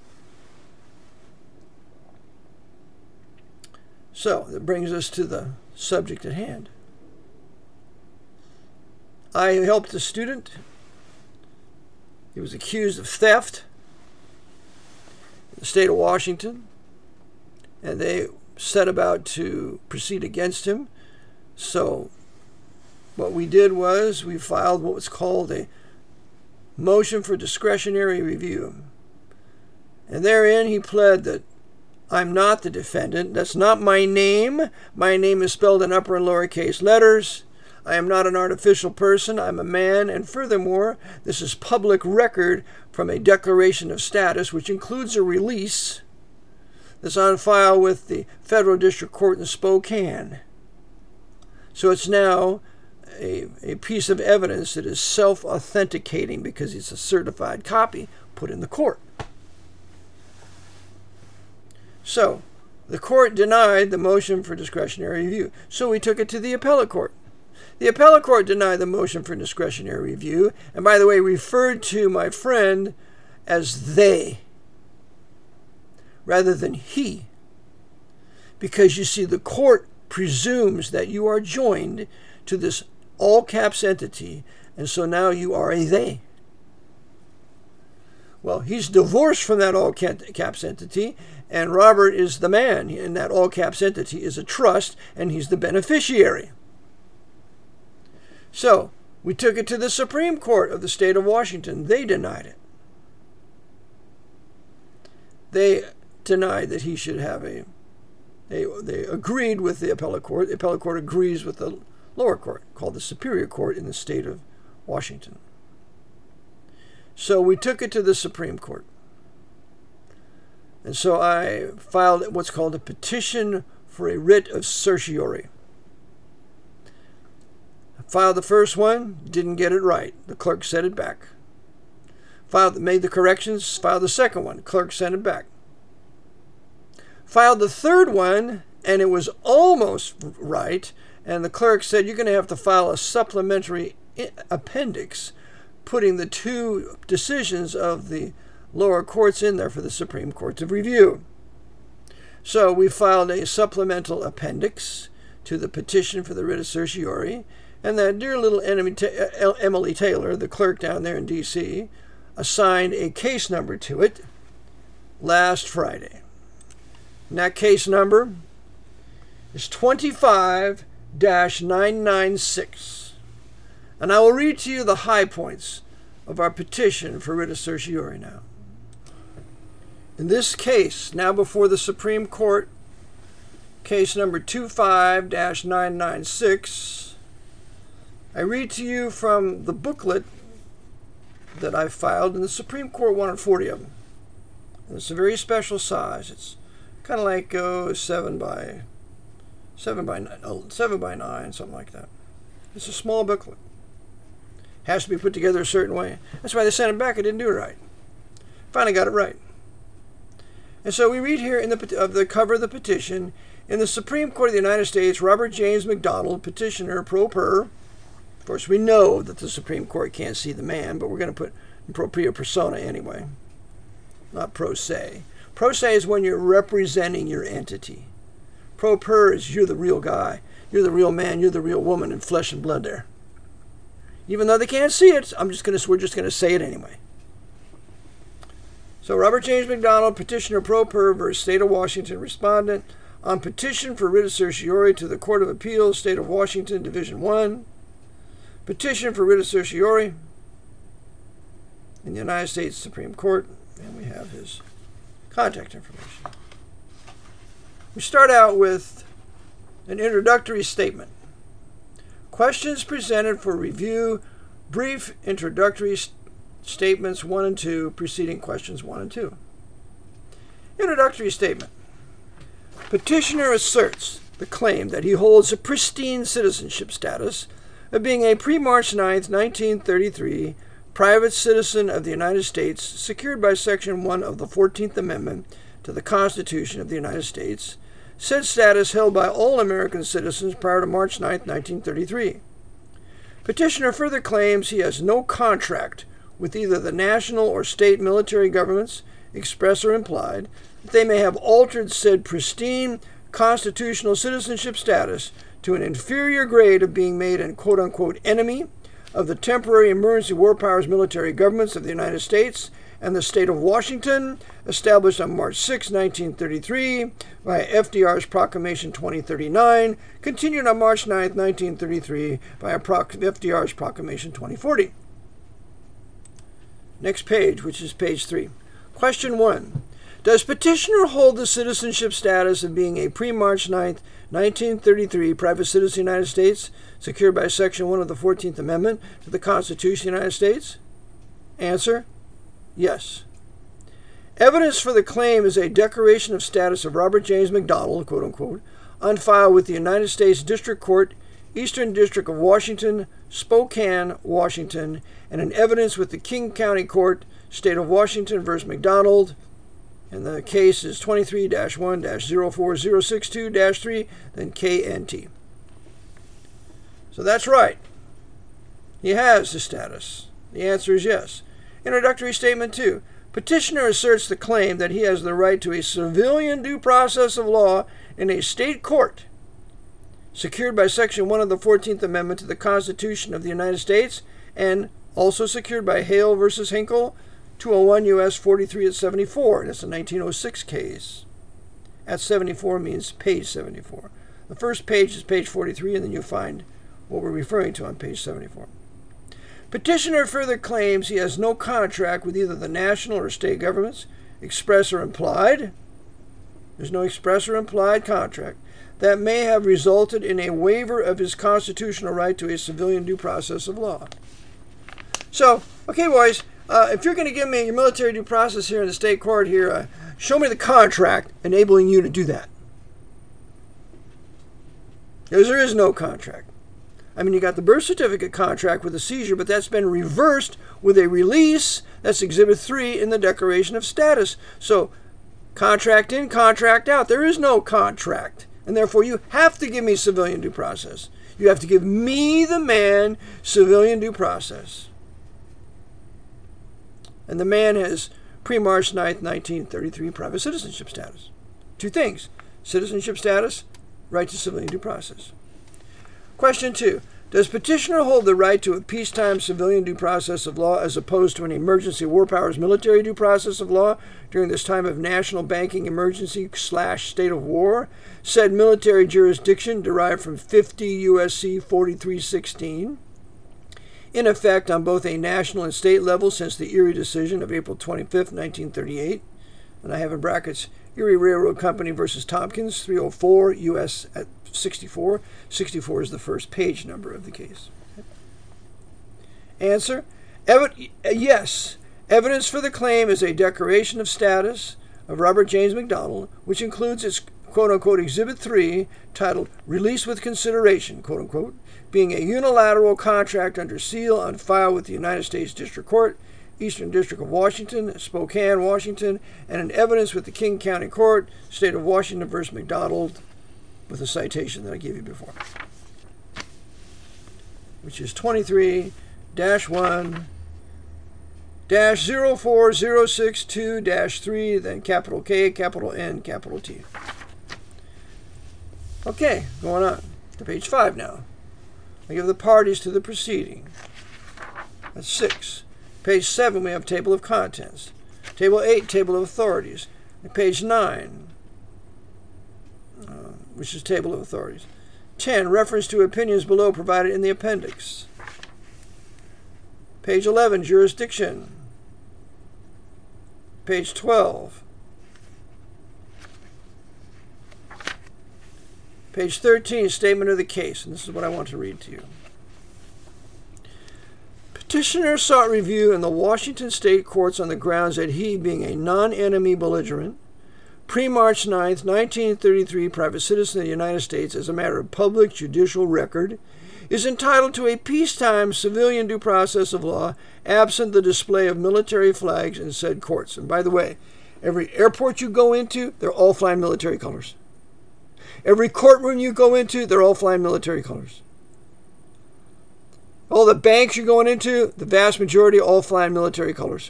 A: So, that brings us to the subject at hand. I helped a student. He was accused of theft in the state of Washington, and they set about to proceed against him. So what we did was we filed what was called a motion for discretionary review. And therein he pled that I'm not the defendant. That's not my name. My name is spelled in upper and lowercase letters. I am not an artificial person. I'm a man. And furthermore, this is public record from a declaration of status, which includes a release that's on file with the Federal District Court in Spokane. So it's now a piece of evidence that is self-authenticating because it's a certified copy put in the court. So the court denied the motion for discretionary review. So we took it to the appellate court. The appellate court denied the motion for discretionary review, and by the way, referred to my friend as they rather than he. Because you see, the court presumes that you are joined to this all caps entity, and so now you are a they. Well, he's divorced from that all caps entity, and Robert is the man, and that all caps entity is a trust, and he's the beneficiary. So, we took it to the Supreme Court of the state of Washington. They denied it. They denied that he should have they agreed with the appellate court. The appellate court agrees with the lower court, called the Superior Court in the state of Washington. So we took it to the Supreme Court. And so I filed what's called a petition for a writ of certiorari. I filed the first one, didn't get it right. The clerk sent it back. Made the corrections, filed the second one, clerk sent it back. Filed the third one, and it was almost right, and the clerk said, you're going to have to file a supplementary appendix putting the two decisions of the lower courts in there for the Supreme Court to review. So we filed a supplemental appendix to the petition for the writ of certiorari, and that dear little Emily Taylor, the clerk down there in D.C., assigned a case number to it last Friday. And that case number is 25-996. And I will read to you the high points of our petition for writ of certiorari now. In this case, now before the Supreme Court, case number 25-996, I read to you from the booklet that I filed, and the Supreme Court wanted 40 of them. And it's a very special size. It's kind of like 7 by 9, something like that. It's a small booklet. Has to be put together a certain way. That's why they sent it back. I didn't do it right. Finally got it right. And so we read here of the cover of the petition, in the Supreme Court of the United States, Robert James McDonald, petitioner pro per. Of course, we know that the Supreme Court can't see the man, but we're going to put propria persona anyway, not pro se. Pro se is when you're representing your entity. Pro per is you're the real guy, you're the real man, you're the real woman in flesh and blood there. Even though they can't see it, we're just going to say it anyway. So Robert James McDonald, petitioner pro per versus State of Washington, respondent on petition for writ of certiorari to the Court of Appeals, State of Washington, Division 1. Petition for writ of certiorari in the United States Supreme Court, and we have his contact information. We start out with an introductory statement. Questions presented for review, brief introductory statements 1 and 2, preceding questions 1 and 2. Introductory statement. Petitioner asserts the claim that he holds a pristine citizenship status of being a pre-March 9th, 1933 private citizen of the United States, secured by Section 1 of the 14th Amendment to the Constitution of the United States, said status held by all American citizens prior to March 9, 1933. Petitioner further claims he has no contract with either the national or state military governments, express or implied, that they may have altered said pristine constitutional citizenship status to an inferior grade of being made an quote-unquote enemy of the temporary emergency war powers military governments of the United States and the state of Washington, established on March 6, 1933, by FDR's Proclamation 2039, continued on March 9, 1933, by FDR's Proclamation 2040. Next page, which is page 3. Question 1. Does petitioner hold the citizenship status of being a pre-March 9, 1933 private citizen of the United States, secured by Section 1 of the 14th Amendment to the Constitution of the United States? Answer: yes. Evidence for the claim is a declaration of status of Robert James McDonald, quote-unquote, on file with the United States District Court, Eastern District of Washington, Spokane, Washington, and an evidence with the King County Court, State of Washington v. McDonald, and the case is 23-1-04062-3, then KNT. So that's right. He has the status. The answer is yes. Introductory statement 2. Petitioner asserts the claim that he has the right to a civilian due process of law in a state court, secured by Section 1 of the 14th Amendment to the Constitution of the United States, and also secured by Hale v. Hinkle, 201 U.S. 43 at 74. That's a 1906 case. At 74 means page 74. The first page is page 43, and then you'll find what we're referring to on page 74. Petitioner further claims he has no contract with either the national or state governments, express or implied. There's no express or implied contract that may have resulted in a waiver of his constitutional right to a civilian due process of law. So, okay, boys, if you're going to give me your military due process here in the state court here, show me the contract enabling you to do that. Because there is no contract. I mean, you got the birth certificate contract with a seizure, but that's been reversed with a release. That's Exhibit 3 in the Declaration of Status. So, contract in, contract out. There is no contract. And therefore, you have to give me civilian due process. You have to give me, the man, civilian due process. And the man has pre-March 9th, 1933 private citizenship status. Two things: citizenship status, right to civilian due process. Question 2. Does petitioner hold the right to a peacetime civilian due process of law as opposed to an emergency war powers military due process of law during this time of national banking emergency / state of war? Said military jurisdiction derived from 50 U.S.C. 4316. In effect on both a national and state level since the Erie decision of April 25th, 1938. And I have in brackets Erie Railroad Company versus Tompkins, 304 U.S. at 64. 64 is the first page number of the case. Answer: yes. Evidence for the claim is a declaration of status of Robert James McDonald, which includes its quote-unquote Exhibit 3, titled Release with Consideration, quote-unquote, being a unilateral contract under seal on file with the United States District Court, Eastern District of Washington, Spokane, Washington, and an evidence with the King County Court, State of Washington v. McDonald, with the citation that I gave you before, which is 23-1-04062-3, then capital K, capital N, capital T. Okay, going on to page 5 now. I give the parties to the proceeding. That's 6. Page 7, we have table of contents. Table 8, table of authorities. And page 9, which is table of authorities. 10, reference to opinions below provided in the appendix. Page 11, jurisdiction. Page 12. Page 13, statement of the case. And this is what I want to read to you. Petitioner sought review in the Washington State Courts on the grounds that he, being a non-enemy belligerent, pre-March 9th, 1933 private citizen of the United States as a matter of public judicial record, is entitled to a peacetime civilian due process of law absent the display of military flags in said courts. And by the way, every airport you go into, they're all flying military colors. Every courtroom you go into, they're all flying military colors. All the banks you're going into, the vast majority all flying military colors.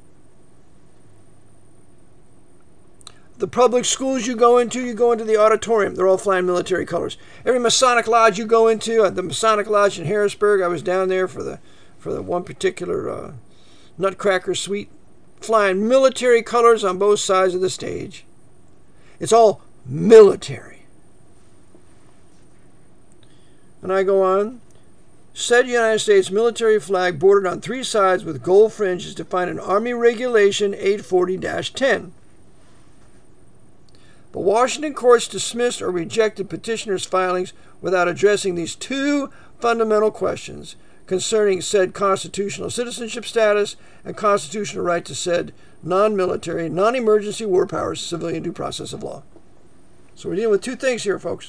A: The public schools you go into the auditorium, they're all flying military colors. Every Masonic lodge you go into, the Masonic Lodge in Harrisburg, I was down there for the one particular Nutcracker suite, flying military colors on both sides of the stage. It's all military. And I go on. Said United States military flag bordered on three sides with gold fringe is defined in Army Regulation 840-10. But Washington courts dismissed or rejected petitioners' filings without addressing these two fundamental questions concerning said constitutional citizenship status and constitutional right to said non-military, non-emergency war powers, civilian due process of law. So we're dealing with two things here, folks.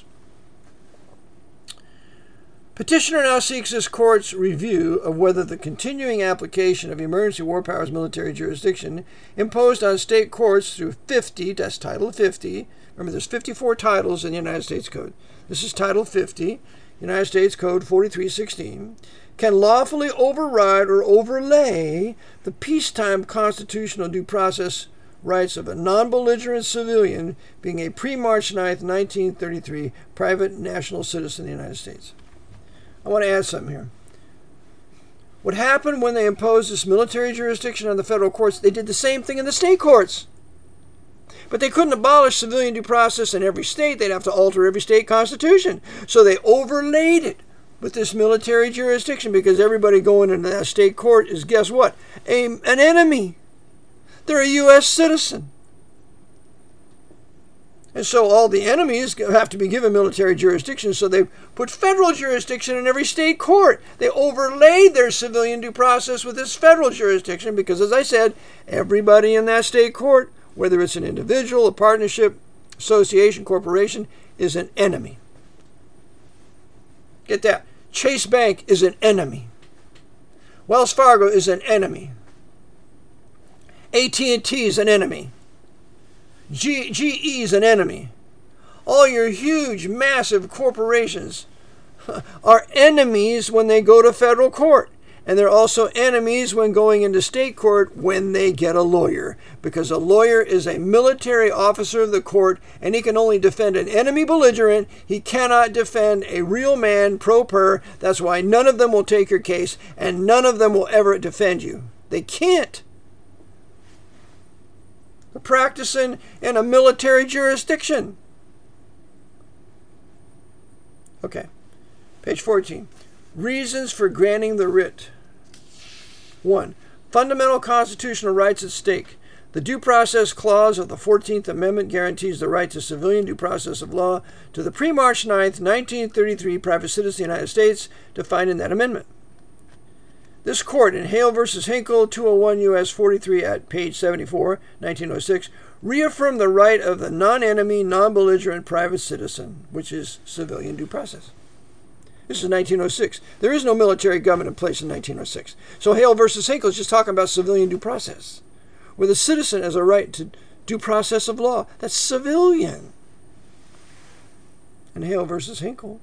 A: Petitioner now seeks this court's review of whether the continuing application of emergency war powers military jurisdiction imposed on state courts through 50, that's Title 50. Remember, there's 54 titles in the United States Code. This is Title 50, United States Code 4316, can lawfully override or overlay the peacetime constitutional due process rights of a non-belligerent civilian being a pre-March 9th, 1933 private national citizen of the United States. I want to add something here. What happened when they imposed this military jurisdiction on the federal courts, they did the same thing in the state courts. But they couldn't abolish civilian due process in every state. They'd have to alter every state constitution. So they overlaid it with this military jurisdiction because everybody going into that state court is, guess what? An enemy. They're a U.S. citizen. And so all the enemies have to be given military jurisdiction, so they put federal jurisdiction in every state court. They overlaid their civilian due process with this federal jurisdiction because, as I said, everybody in that state court, whether it's an individual, a partnership, association, corporation, is an enemy. Get that. Chase Bank is an enemy. Wells Fargo is an enemy. AT&T is an enemy. GE is an enemy. All your huge, massive corporations are enemies when they go to federal court. And they're also enemies when going into state court when they get a lawyer. Because a lawyer is a military officer of the court, and he can only defend an enemy belligerent. He cannot defend a real man pro per. That's why none of them will take your case, and none of them will ever defend you. They can't. They're practicing in a military jurisdiction. Okay, page 14. Reasons for granting the writ. 1. Fundamental constitutional rights at stake. The Due Process Clause of the 14th Amendment guarantees the right to civilian due process of law to the pre-March 9th, 1933 private citizen of the United States defined in that amendment. This court in Hale v. Hinkle, 201 U.S. 43 at page 74, 1906, reaffirmed the right of the non-enemy, non-belligerent private citizen, which is civilian due process. This is 1906. There is no military government in place in 1906. So Hale v. Hinkle is just talking about civilian due process, where the citizen has a right to due process of law. That's civilian. In Hale v. Hinkle.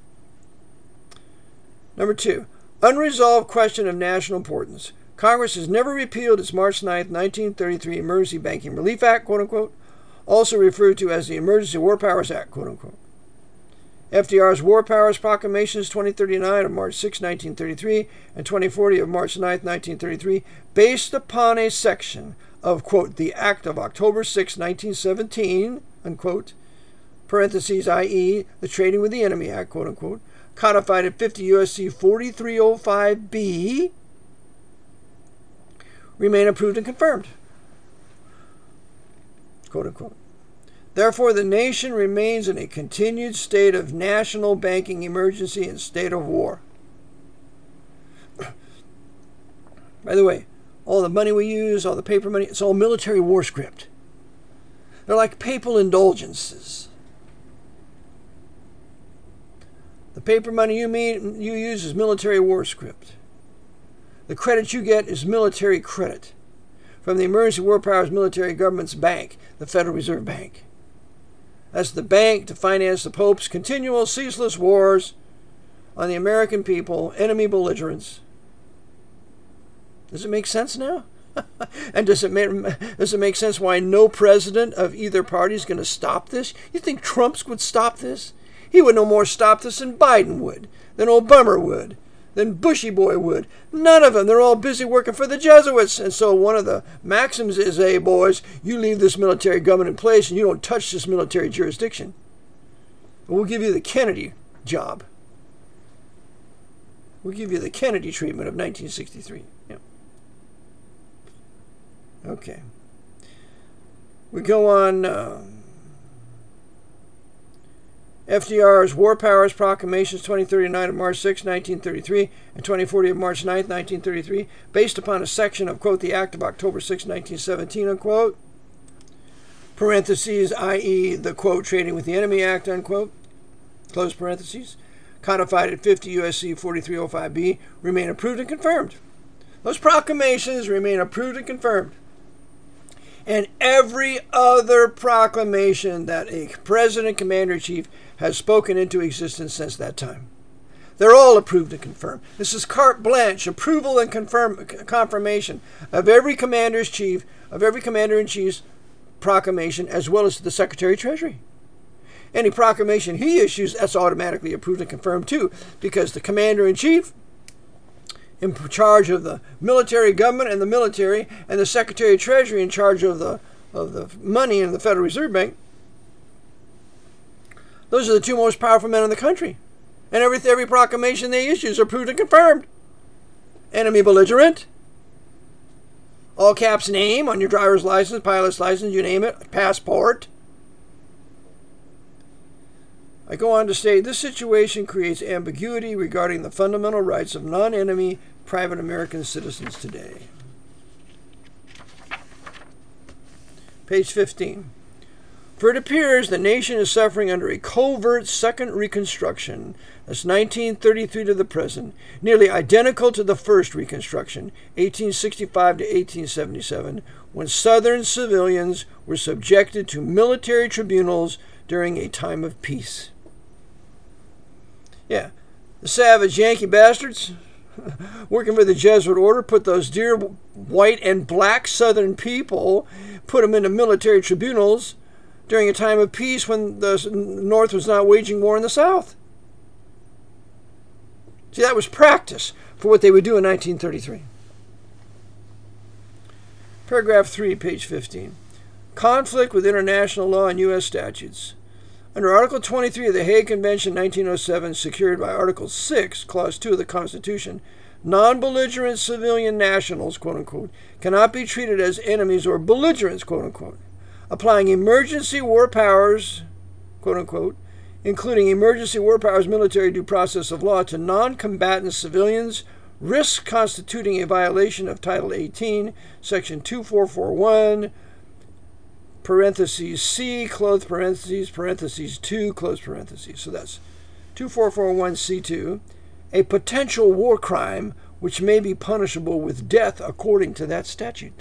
A: Number 2. Unresolved question of national importance. Congress has never repealed its March 9, 1933 Emergency Banking Relief Act, quote-unquote, also referred to as the Emergency War Powers Act, quote-unquote. FDR's War Powers Proclamations 2039 of March 6, 1933 and 2040 of March 9, 1933, based upon a section of, quote, the Act of October 6, 1917, unquote, parentheses, i.e., the Trading with the Enemy Act, quote-unquote, codified in 50 U.S.C. 4305B, remain approved and confirmed, quote-unquote. Therefore, the nation remains in a continued state of national banking emergency and state of war. By the way, all the money we use, all the paper money, it's all military war script. They're like papal indulgences. The paper money you use is military war script. The credit you get is military credit from the Emergency War Powers Military Government's bank, the Federal Reserve Bank. That's the bank to finance the Pope's continual ceaseless wars on the American people, enemy belligerents. Does it make sense now? And does it make sense why no president of either party is going to stop this? You think Trump would stop this? He would no more stop this than Biden would, than Obama would, than Bushy Boy would. None of them. They're all busy working for the Jesuits. And so one of the maxims is, hey, boys, you leave this military government in place and you don't touch this military jurisdiction. We'll give you the Kennedy job. We'll give you the Kennedy treatment of 1963. Yeah. Okay. We go on FDR's War Powers Proclamations 2039 of March 6, 1933 and 2040 of March 9, 1933, based upon a section of, quote, the Act of October 6, 1917, unquote, parentheses, i.e. the, quote, Trading with the Enemy Act, unquote, close parentheses, codified at 50 U.S.C. 4305b, remain approved and confirmed. Those proclamations remain approved and confirmed. And every other proclamation that a president, commander-in-chief has spoken into existence since that time. They're all approved and confirmed. This is carte blanche, approval and confirmation of every commander-in-chief's proclamation, as well as the Secretary of Treasury. Any proclamation he issues, that's automatically approved and confirmed too, because the commander-in-chief, in charge of the military government and the military, and the Secretary of Treasury in charge of the money in the Federal Reserve Bank. Those are the two most powerful men in the country. And every proclamation they issue is approved and confirmed. Enemy belligerent. All caps name on your driver's license, pilot's license, you name it, passport. I go on to say, this situation creates ambiguity regarding the fundamental rights of non-enemy private American citizens today. Page 15. For it appears the nation is suffering under a covert second Reconstruction, that's 1933 to the present, nearly identical to the first Reconstruction, 1865 to 1877, when Southern civilians were subjected to military tribunals during a time of peace. Yeah, the savage Yankee bastards working for the Jesuit order put those dear white and black Southern people, put them into military tribunals during a time of peace when the North was not waging war in the South. See, that was practice for what they would do in 1933. Paragraph 3, page 15. Conflict with international law and U.S. statutes. Under Article 23 of the Hague Convention 1907, secured by Article 6, Clause 2 of the Constitution, non-belligerent civilian nationals, quote-unquote, cannot be treated as enemies or belligerents, quote-unquote, applying emergency war powers, quote-unquote, including emergency war powers military due process of law to non-combatant civilians, risks constituting a violation of Title 18, Section 2441, parentheses C, close parentheses, parentheses 2, close parentheses. So that's 2441C2, a potential war crime which may be punishable with death according to that statute.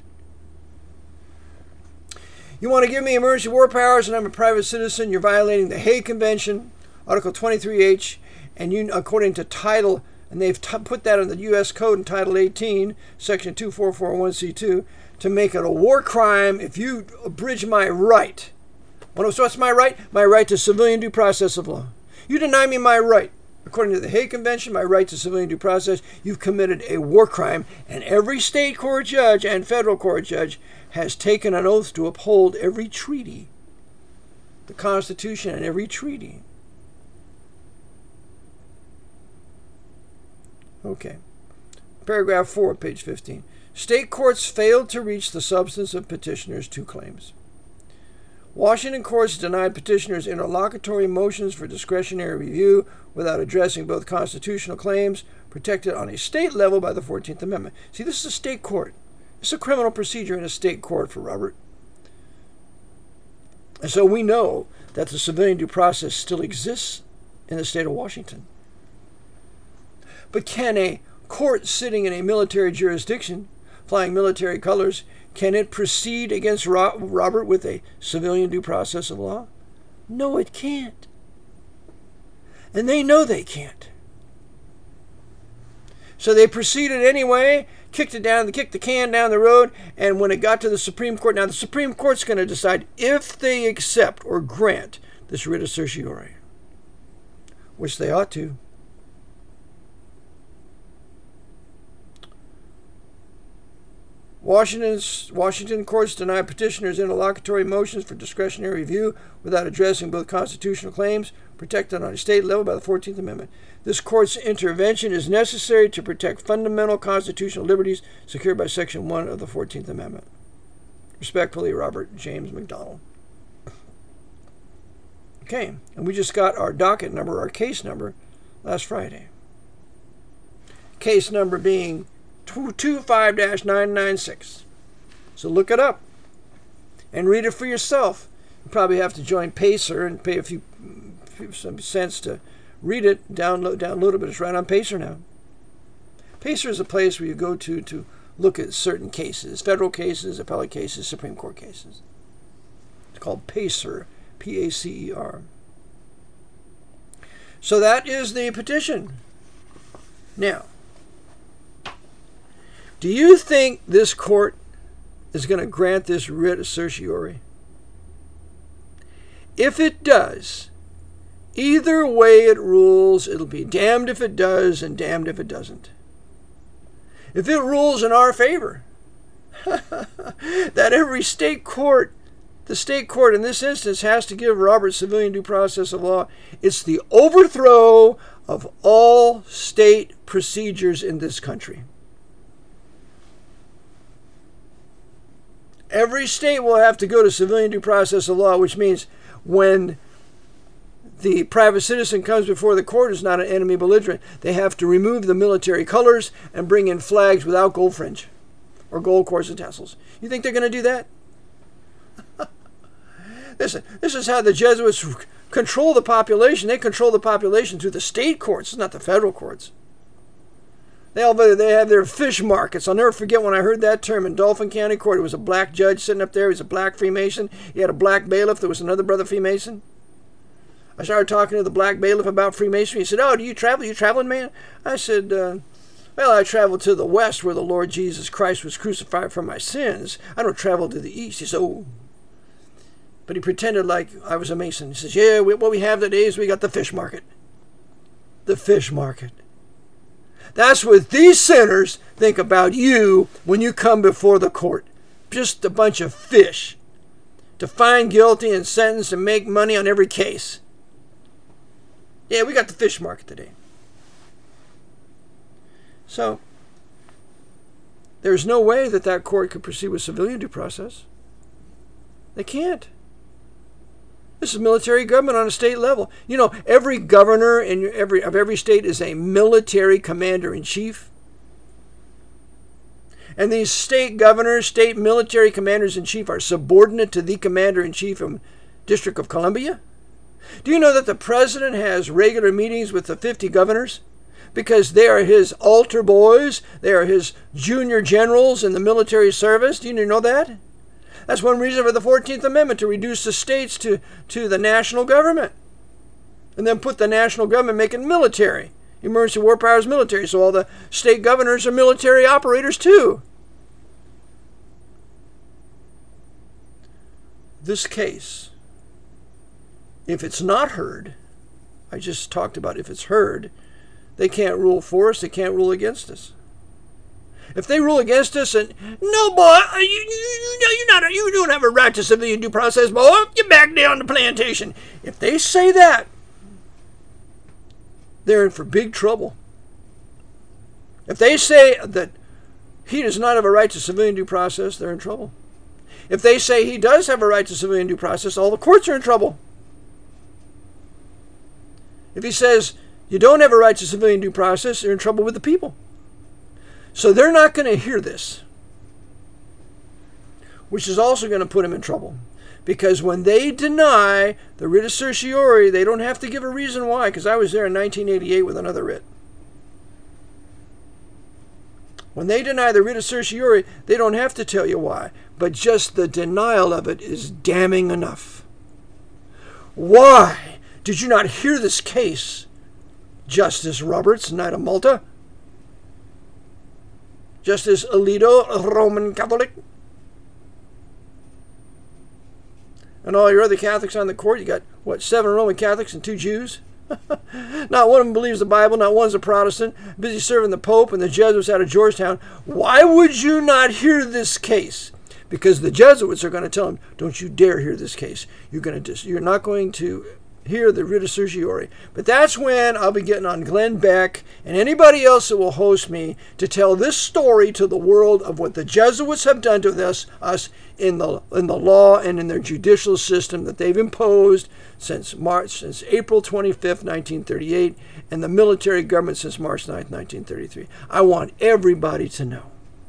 A: You want to give me emergency war powers and I'm a private citizen, you're violating the Hague Convention, Article 23H, and you, according to Title, and they've put that in the U.S. Code in Title 18, Section 2441C2, to make it a war crime if you abridge my right. So what's my right? My right to civilian due process of law. You deny me my right. According to the Hague Convention, my right to civilian due process, you've committed a war crime, and every state court judge and federal court judge has taken an oath to uphold every treaty, the Constitution and every treaty. Okay. Paragraph 4, page 15. State courts failed to reach the substance of petitioners' two claims. Washington courts denied petitioners interlocutory motions for discretionary review without addressing both constitutional claims protected on a state level by the 14th Amendment. See, this is a state court. It's a criminal procedure in a state court for Robert. And so we know that the civilian due process still exists in the state of Washington. But can a court sitting in a military jurisdiction, flying military colors, can it proceed against Robert with a civilian due process of law? No, it can't. And they know they can't. So they proceeded anyway, kicked the can down the road, and when it got to the Supreme Court, now the Supreme Court's going to decide if they accept or grant this writ of certiorari, which they ought to. Washington courts deny petitioners' interlocutory motions for discretionary review without addressing both constitutional claims protected on a state level by the 14th Amendment. This court's intervention is necessary to protect fundamental constitutional liberties secured by Section 1 of the 14th Amendment. Respectfully, Robert James McDonald. Okay, and we just got our docket number, our case number, last Friday. Case number being 25-996. So look it up and read it for yourself. You probably have to join Pacer and pay some cents to read it, download it, but it's right on Pacer now. Pacer is a place where you go to look at certain cases, federal cases, appellate cases, Supreme Court cases. It's called Pacer, P-A-C-E-R. So that is the petition. Now, do you think this court is going to grant this writ of certiorari? If it does, either way it rules, it'll be damned if it does and damned if it doesn't. If it rules in our favor, that every state court, the state court in this instance, has to give Robert's civilian due process of law, it's the overthrow of all state procedures in this country. Every state will have to go to civilian due process of law, which means when the private citizen comes before the court is not an enemy belligerent, they have to remove the military colors and bring in flags without gold fringe or gold cords and tassels. You think they're going to do that? Listen, this is how the Jesuits control the population. They control the population through the state courts, not the federal courts. They have their fish markets. I'll never forget when I heard that term in Dauphin County Court. It was a black judge sitting up there. He was a black Freemason. He had a black bailiff. There was another brother Freemason. I started talking to the black bailiff about Freemasonry. He said, "Oh, do you travel? You traveling man?" I said, "Well, I travel to the west where the Lord Jesus Christ was crucified for my sins. I don't travel to the east." He said, "Oh." But he pretended like I was a Mason. He says, "Yeah, what we have today is we got the fish market." The fish market. That's what these sinners think about you when you come before the court. Just a bunch of fish to find guilty and sentence and make money on every case. Yeah, we got the fish market today. So, there's no way that court could proceed with civilian due process. They can't. This is military government on a state level. You know, every governor of every state is a military commander-in-chief. And these state governors, state military commanders-in-chief are subordinate to the commander-in-chief of District of Columbia. Do you know that the president has regular meetings with the 50 governors? Because they are his altar boys. They are his junior generals in the military service. Do you know that? That's one reason for the 14th Amendment, to reduce the states to the national government. And then put the national government, make it military. Emergency war powers military. So all the state governors are military operators too. This case, if it's not heard, I just talked about if it's heard, they can't rule for us, they can't rule against us. If they rule against us and, "No, boy, you don't have a right to civilian due process, boy, you're back down the plantation." If they say that, they're in for big trouble. If they say that he does not have a right to civilian due process, they're in trouble. If they say he does have a right to civilian due process, all the courts are in trouble. If he says you don't have a right to civilian due process, they're in trouble with the people. So they're not going to hear this, which is also going to put him in trouble. Because when they deny the writ of certiorari, they don't have to give a reason why, because I was there in 1988 with another writ. When they deny the writ of certiorari, they don't have to tell you why, but just the denial of it is damning enough. Why did you not hear this case, Justice Roberts, Knight of Malta? Justice Alito, Roman Catholic? And all your other Catholics on the court, you got, 7 Roman Catholics and 2 Jews? Not one of them believes the Bible, not one's a Protestant, busy serving the Pope and the Jesuits out of Georgetown. Why would you not hear this case? Because the Jesuits are going to tell him, don't you dare hear this case. You're not going to hear the writ of certiorari. But that's when I'll be getting on Glenn Beck and anybody else that will host me to tell this story to the world of what the Jesuits have done to us in the law and in their judicial system that they've imposed since April 25th, 1938, and the military government since March 9th, 1933. I want everybody to know.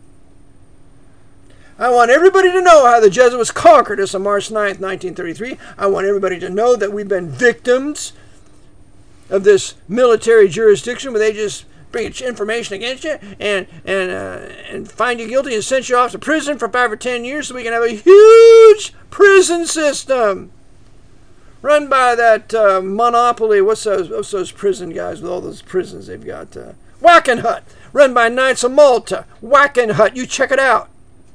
A: I want everybody to know how the Jesuits conquered us on March 9th, 1933. I want everybody to know that we've been victims of this military jurisdiction where they just bring information against you and find you guilty and send you off to prison for 5 or 10 years so we can have a huge prison system run by that monopoly. What's those prison guys with all those prisons they've got? Wackenhut, run by Knights of Malta. Wackenhut, you check it out.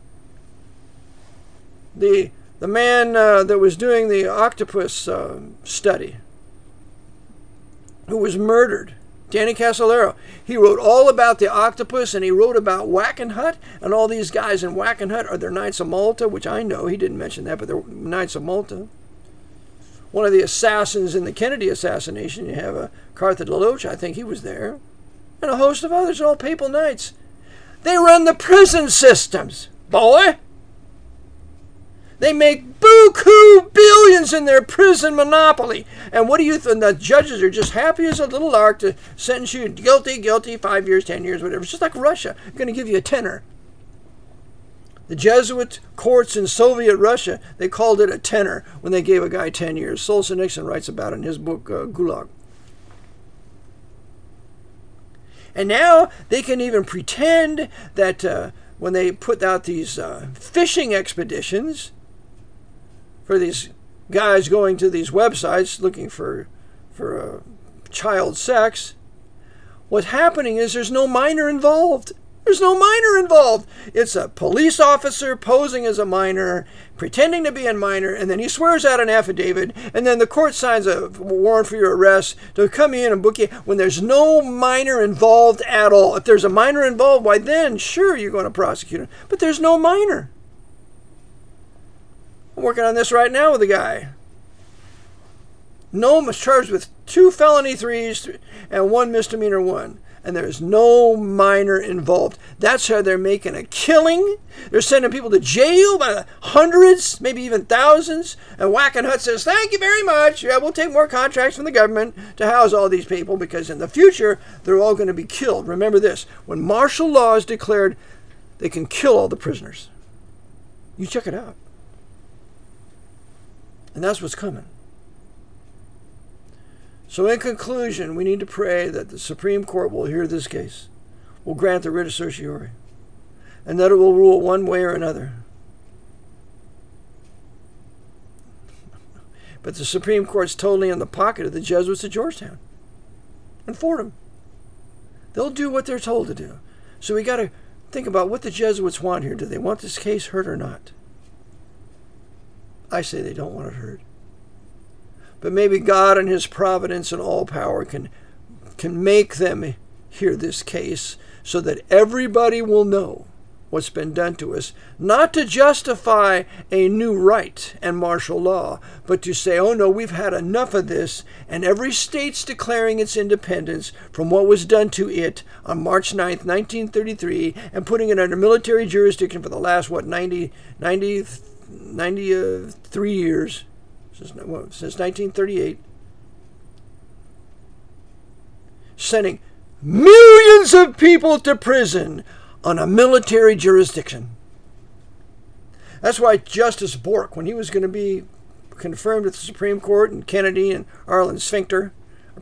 A: The man that was doing the octopus study, who was murdered, Danny Casolaro, he wrote all about the octopus, and he wrote about Wackenhut, and all these guys in Wackenhut are their Knights of Malta, which I know, he didn't mention that, but they're Knights of Malta. One of the assassins in the Kennedy assassination, you have Cartha DeLoach, I think he was there, and a host of others, all papal knights. They run the prison systems, boy! They make buku billions in their prison monopoly. And what do you think? The judges are just happy as a little lark to sentence you guilty, 5 years, 10 years, whatever. It's just like Russia. I'm going to give you a tenner. The Jesuit courts in Soviet Russia, they called it a tenner when they gave a guy 10 years. Solzhenitsyn writes about it in his book, Gulag. And now they can even pretend that when they put out these fishing expeditions, for these guys going to these websites looking for child sex, what's happening is there's no minor involved. There's no minor involved. It's a police officer posing as a minor, pretending to be a minor, and then he swears out an affidavit, and then the court signs a warrant for your arrest to come in and book you when there's no minor involved at all. If there's a minor involved, why then, sure, you're going to prosecute him. But there's no minor. I'm working on this right now with a guy. Noam was charged with 2 felony 3s and 1 misdemeanor 1. And there's no minor involved. That's how they're making a killing. They're sending people to jail by the hundreds, maybe even thousands. And Wackenhut says, thank you very much. Yeah, we'll take more contracts from the government to house all these people because in the future, they're all going to be killed. Remember this, when martial law is declared, they can kill all the prisoners. You check it out. And that's what's coming. So in conclusion, we need to pray that the Supreme Court will hear this case, will grant the writ of certiorari, and that it will rule one way or another. But the Supreme Court's totally in the pocket of the Jesuits at Georgetown and Fordham. They'll do what they're told to do. So we got to think about what the Jesuits want here. Do they want this case heard or not? I say they don't want it heard. But maybe God in his providence and all power can make them hear this case so that everybody will know what's been done to us, not to justify a new right and martial law, but to say, oh no, we've had enough of this, and every state's declaring its independence from what was done to it on March 9th, 1933, and putting it under military jurisdiction for the last, 93 years, since 1938, sending millions of people to prison on a military jurisdiction. That's why Justice Bork, when he was going to be confirmed at the Supreme Court, and Kennedy and Arlen Specter,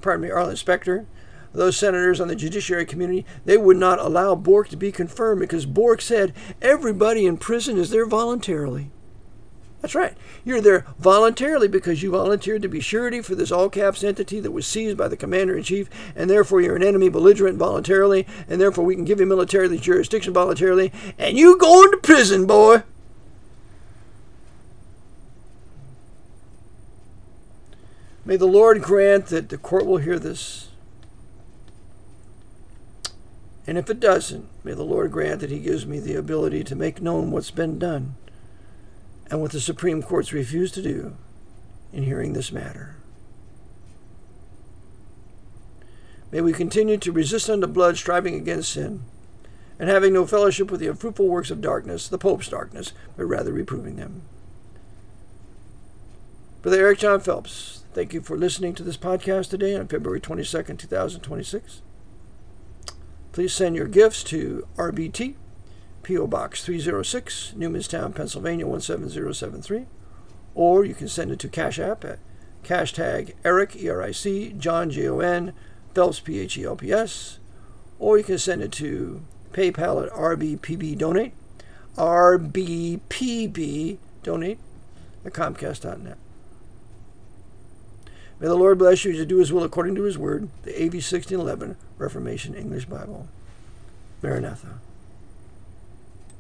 A: those senators on the judiciary community, they would not allow Bork to be confirmed because Bork said everybody in prison is there voluntarily. That's right. You're there voluntarily because you volunteered to be surety for this all-caps entity that was seized by the commander-in-chief, and therefore you're an enemy belligerent voluntarily, and therefore we can give you military jurisdiction voluntarily, and you going to prison, boy. May the Lord grant that the court will hear this. And if it doesn't, may the Lord grant that he gives me the ability to make known what's been done and what the Supreme Court's refused to do in hearing this matter. May we continue to resist unto blood, striving against sin, and having no fellowship with the unfruitful works of darkness, the Pope's darkness, but rather reproving them. Brother Eric John Phelps, thank you for listening to this podcast today on February 22nd, 2026. Please send your gifts to RBT, P.O. Box 306, Newmanstown, Pennsylvania 17073. Or you can send it to Cash App at #Eric, E-R-I-C, John, J-O-N, Phelps, P-H-E-L-P-S. Or you can send it to PayPal at RBPB Donate, RBPB Donate at Comcast.net. May the Lord bless you to do his will according to his word, the AV 1611 Reformation English Bible. Maranatha.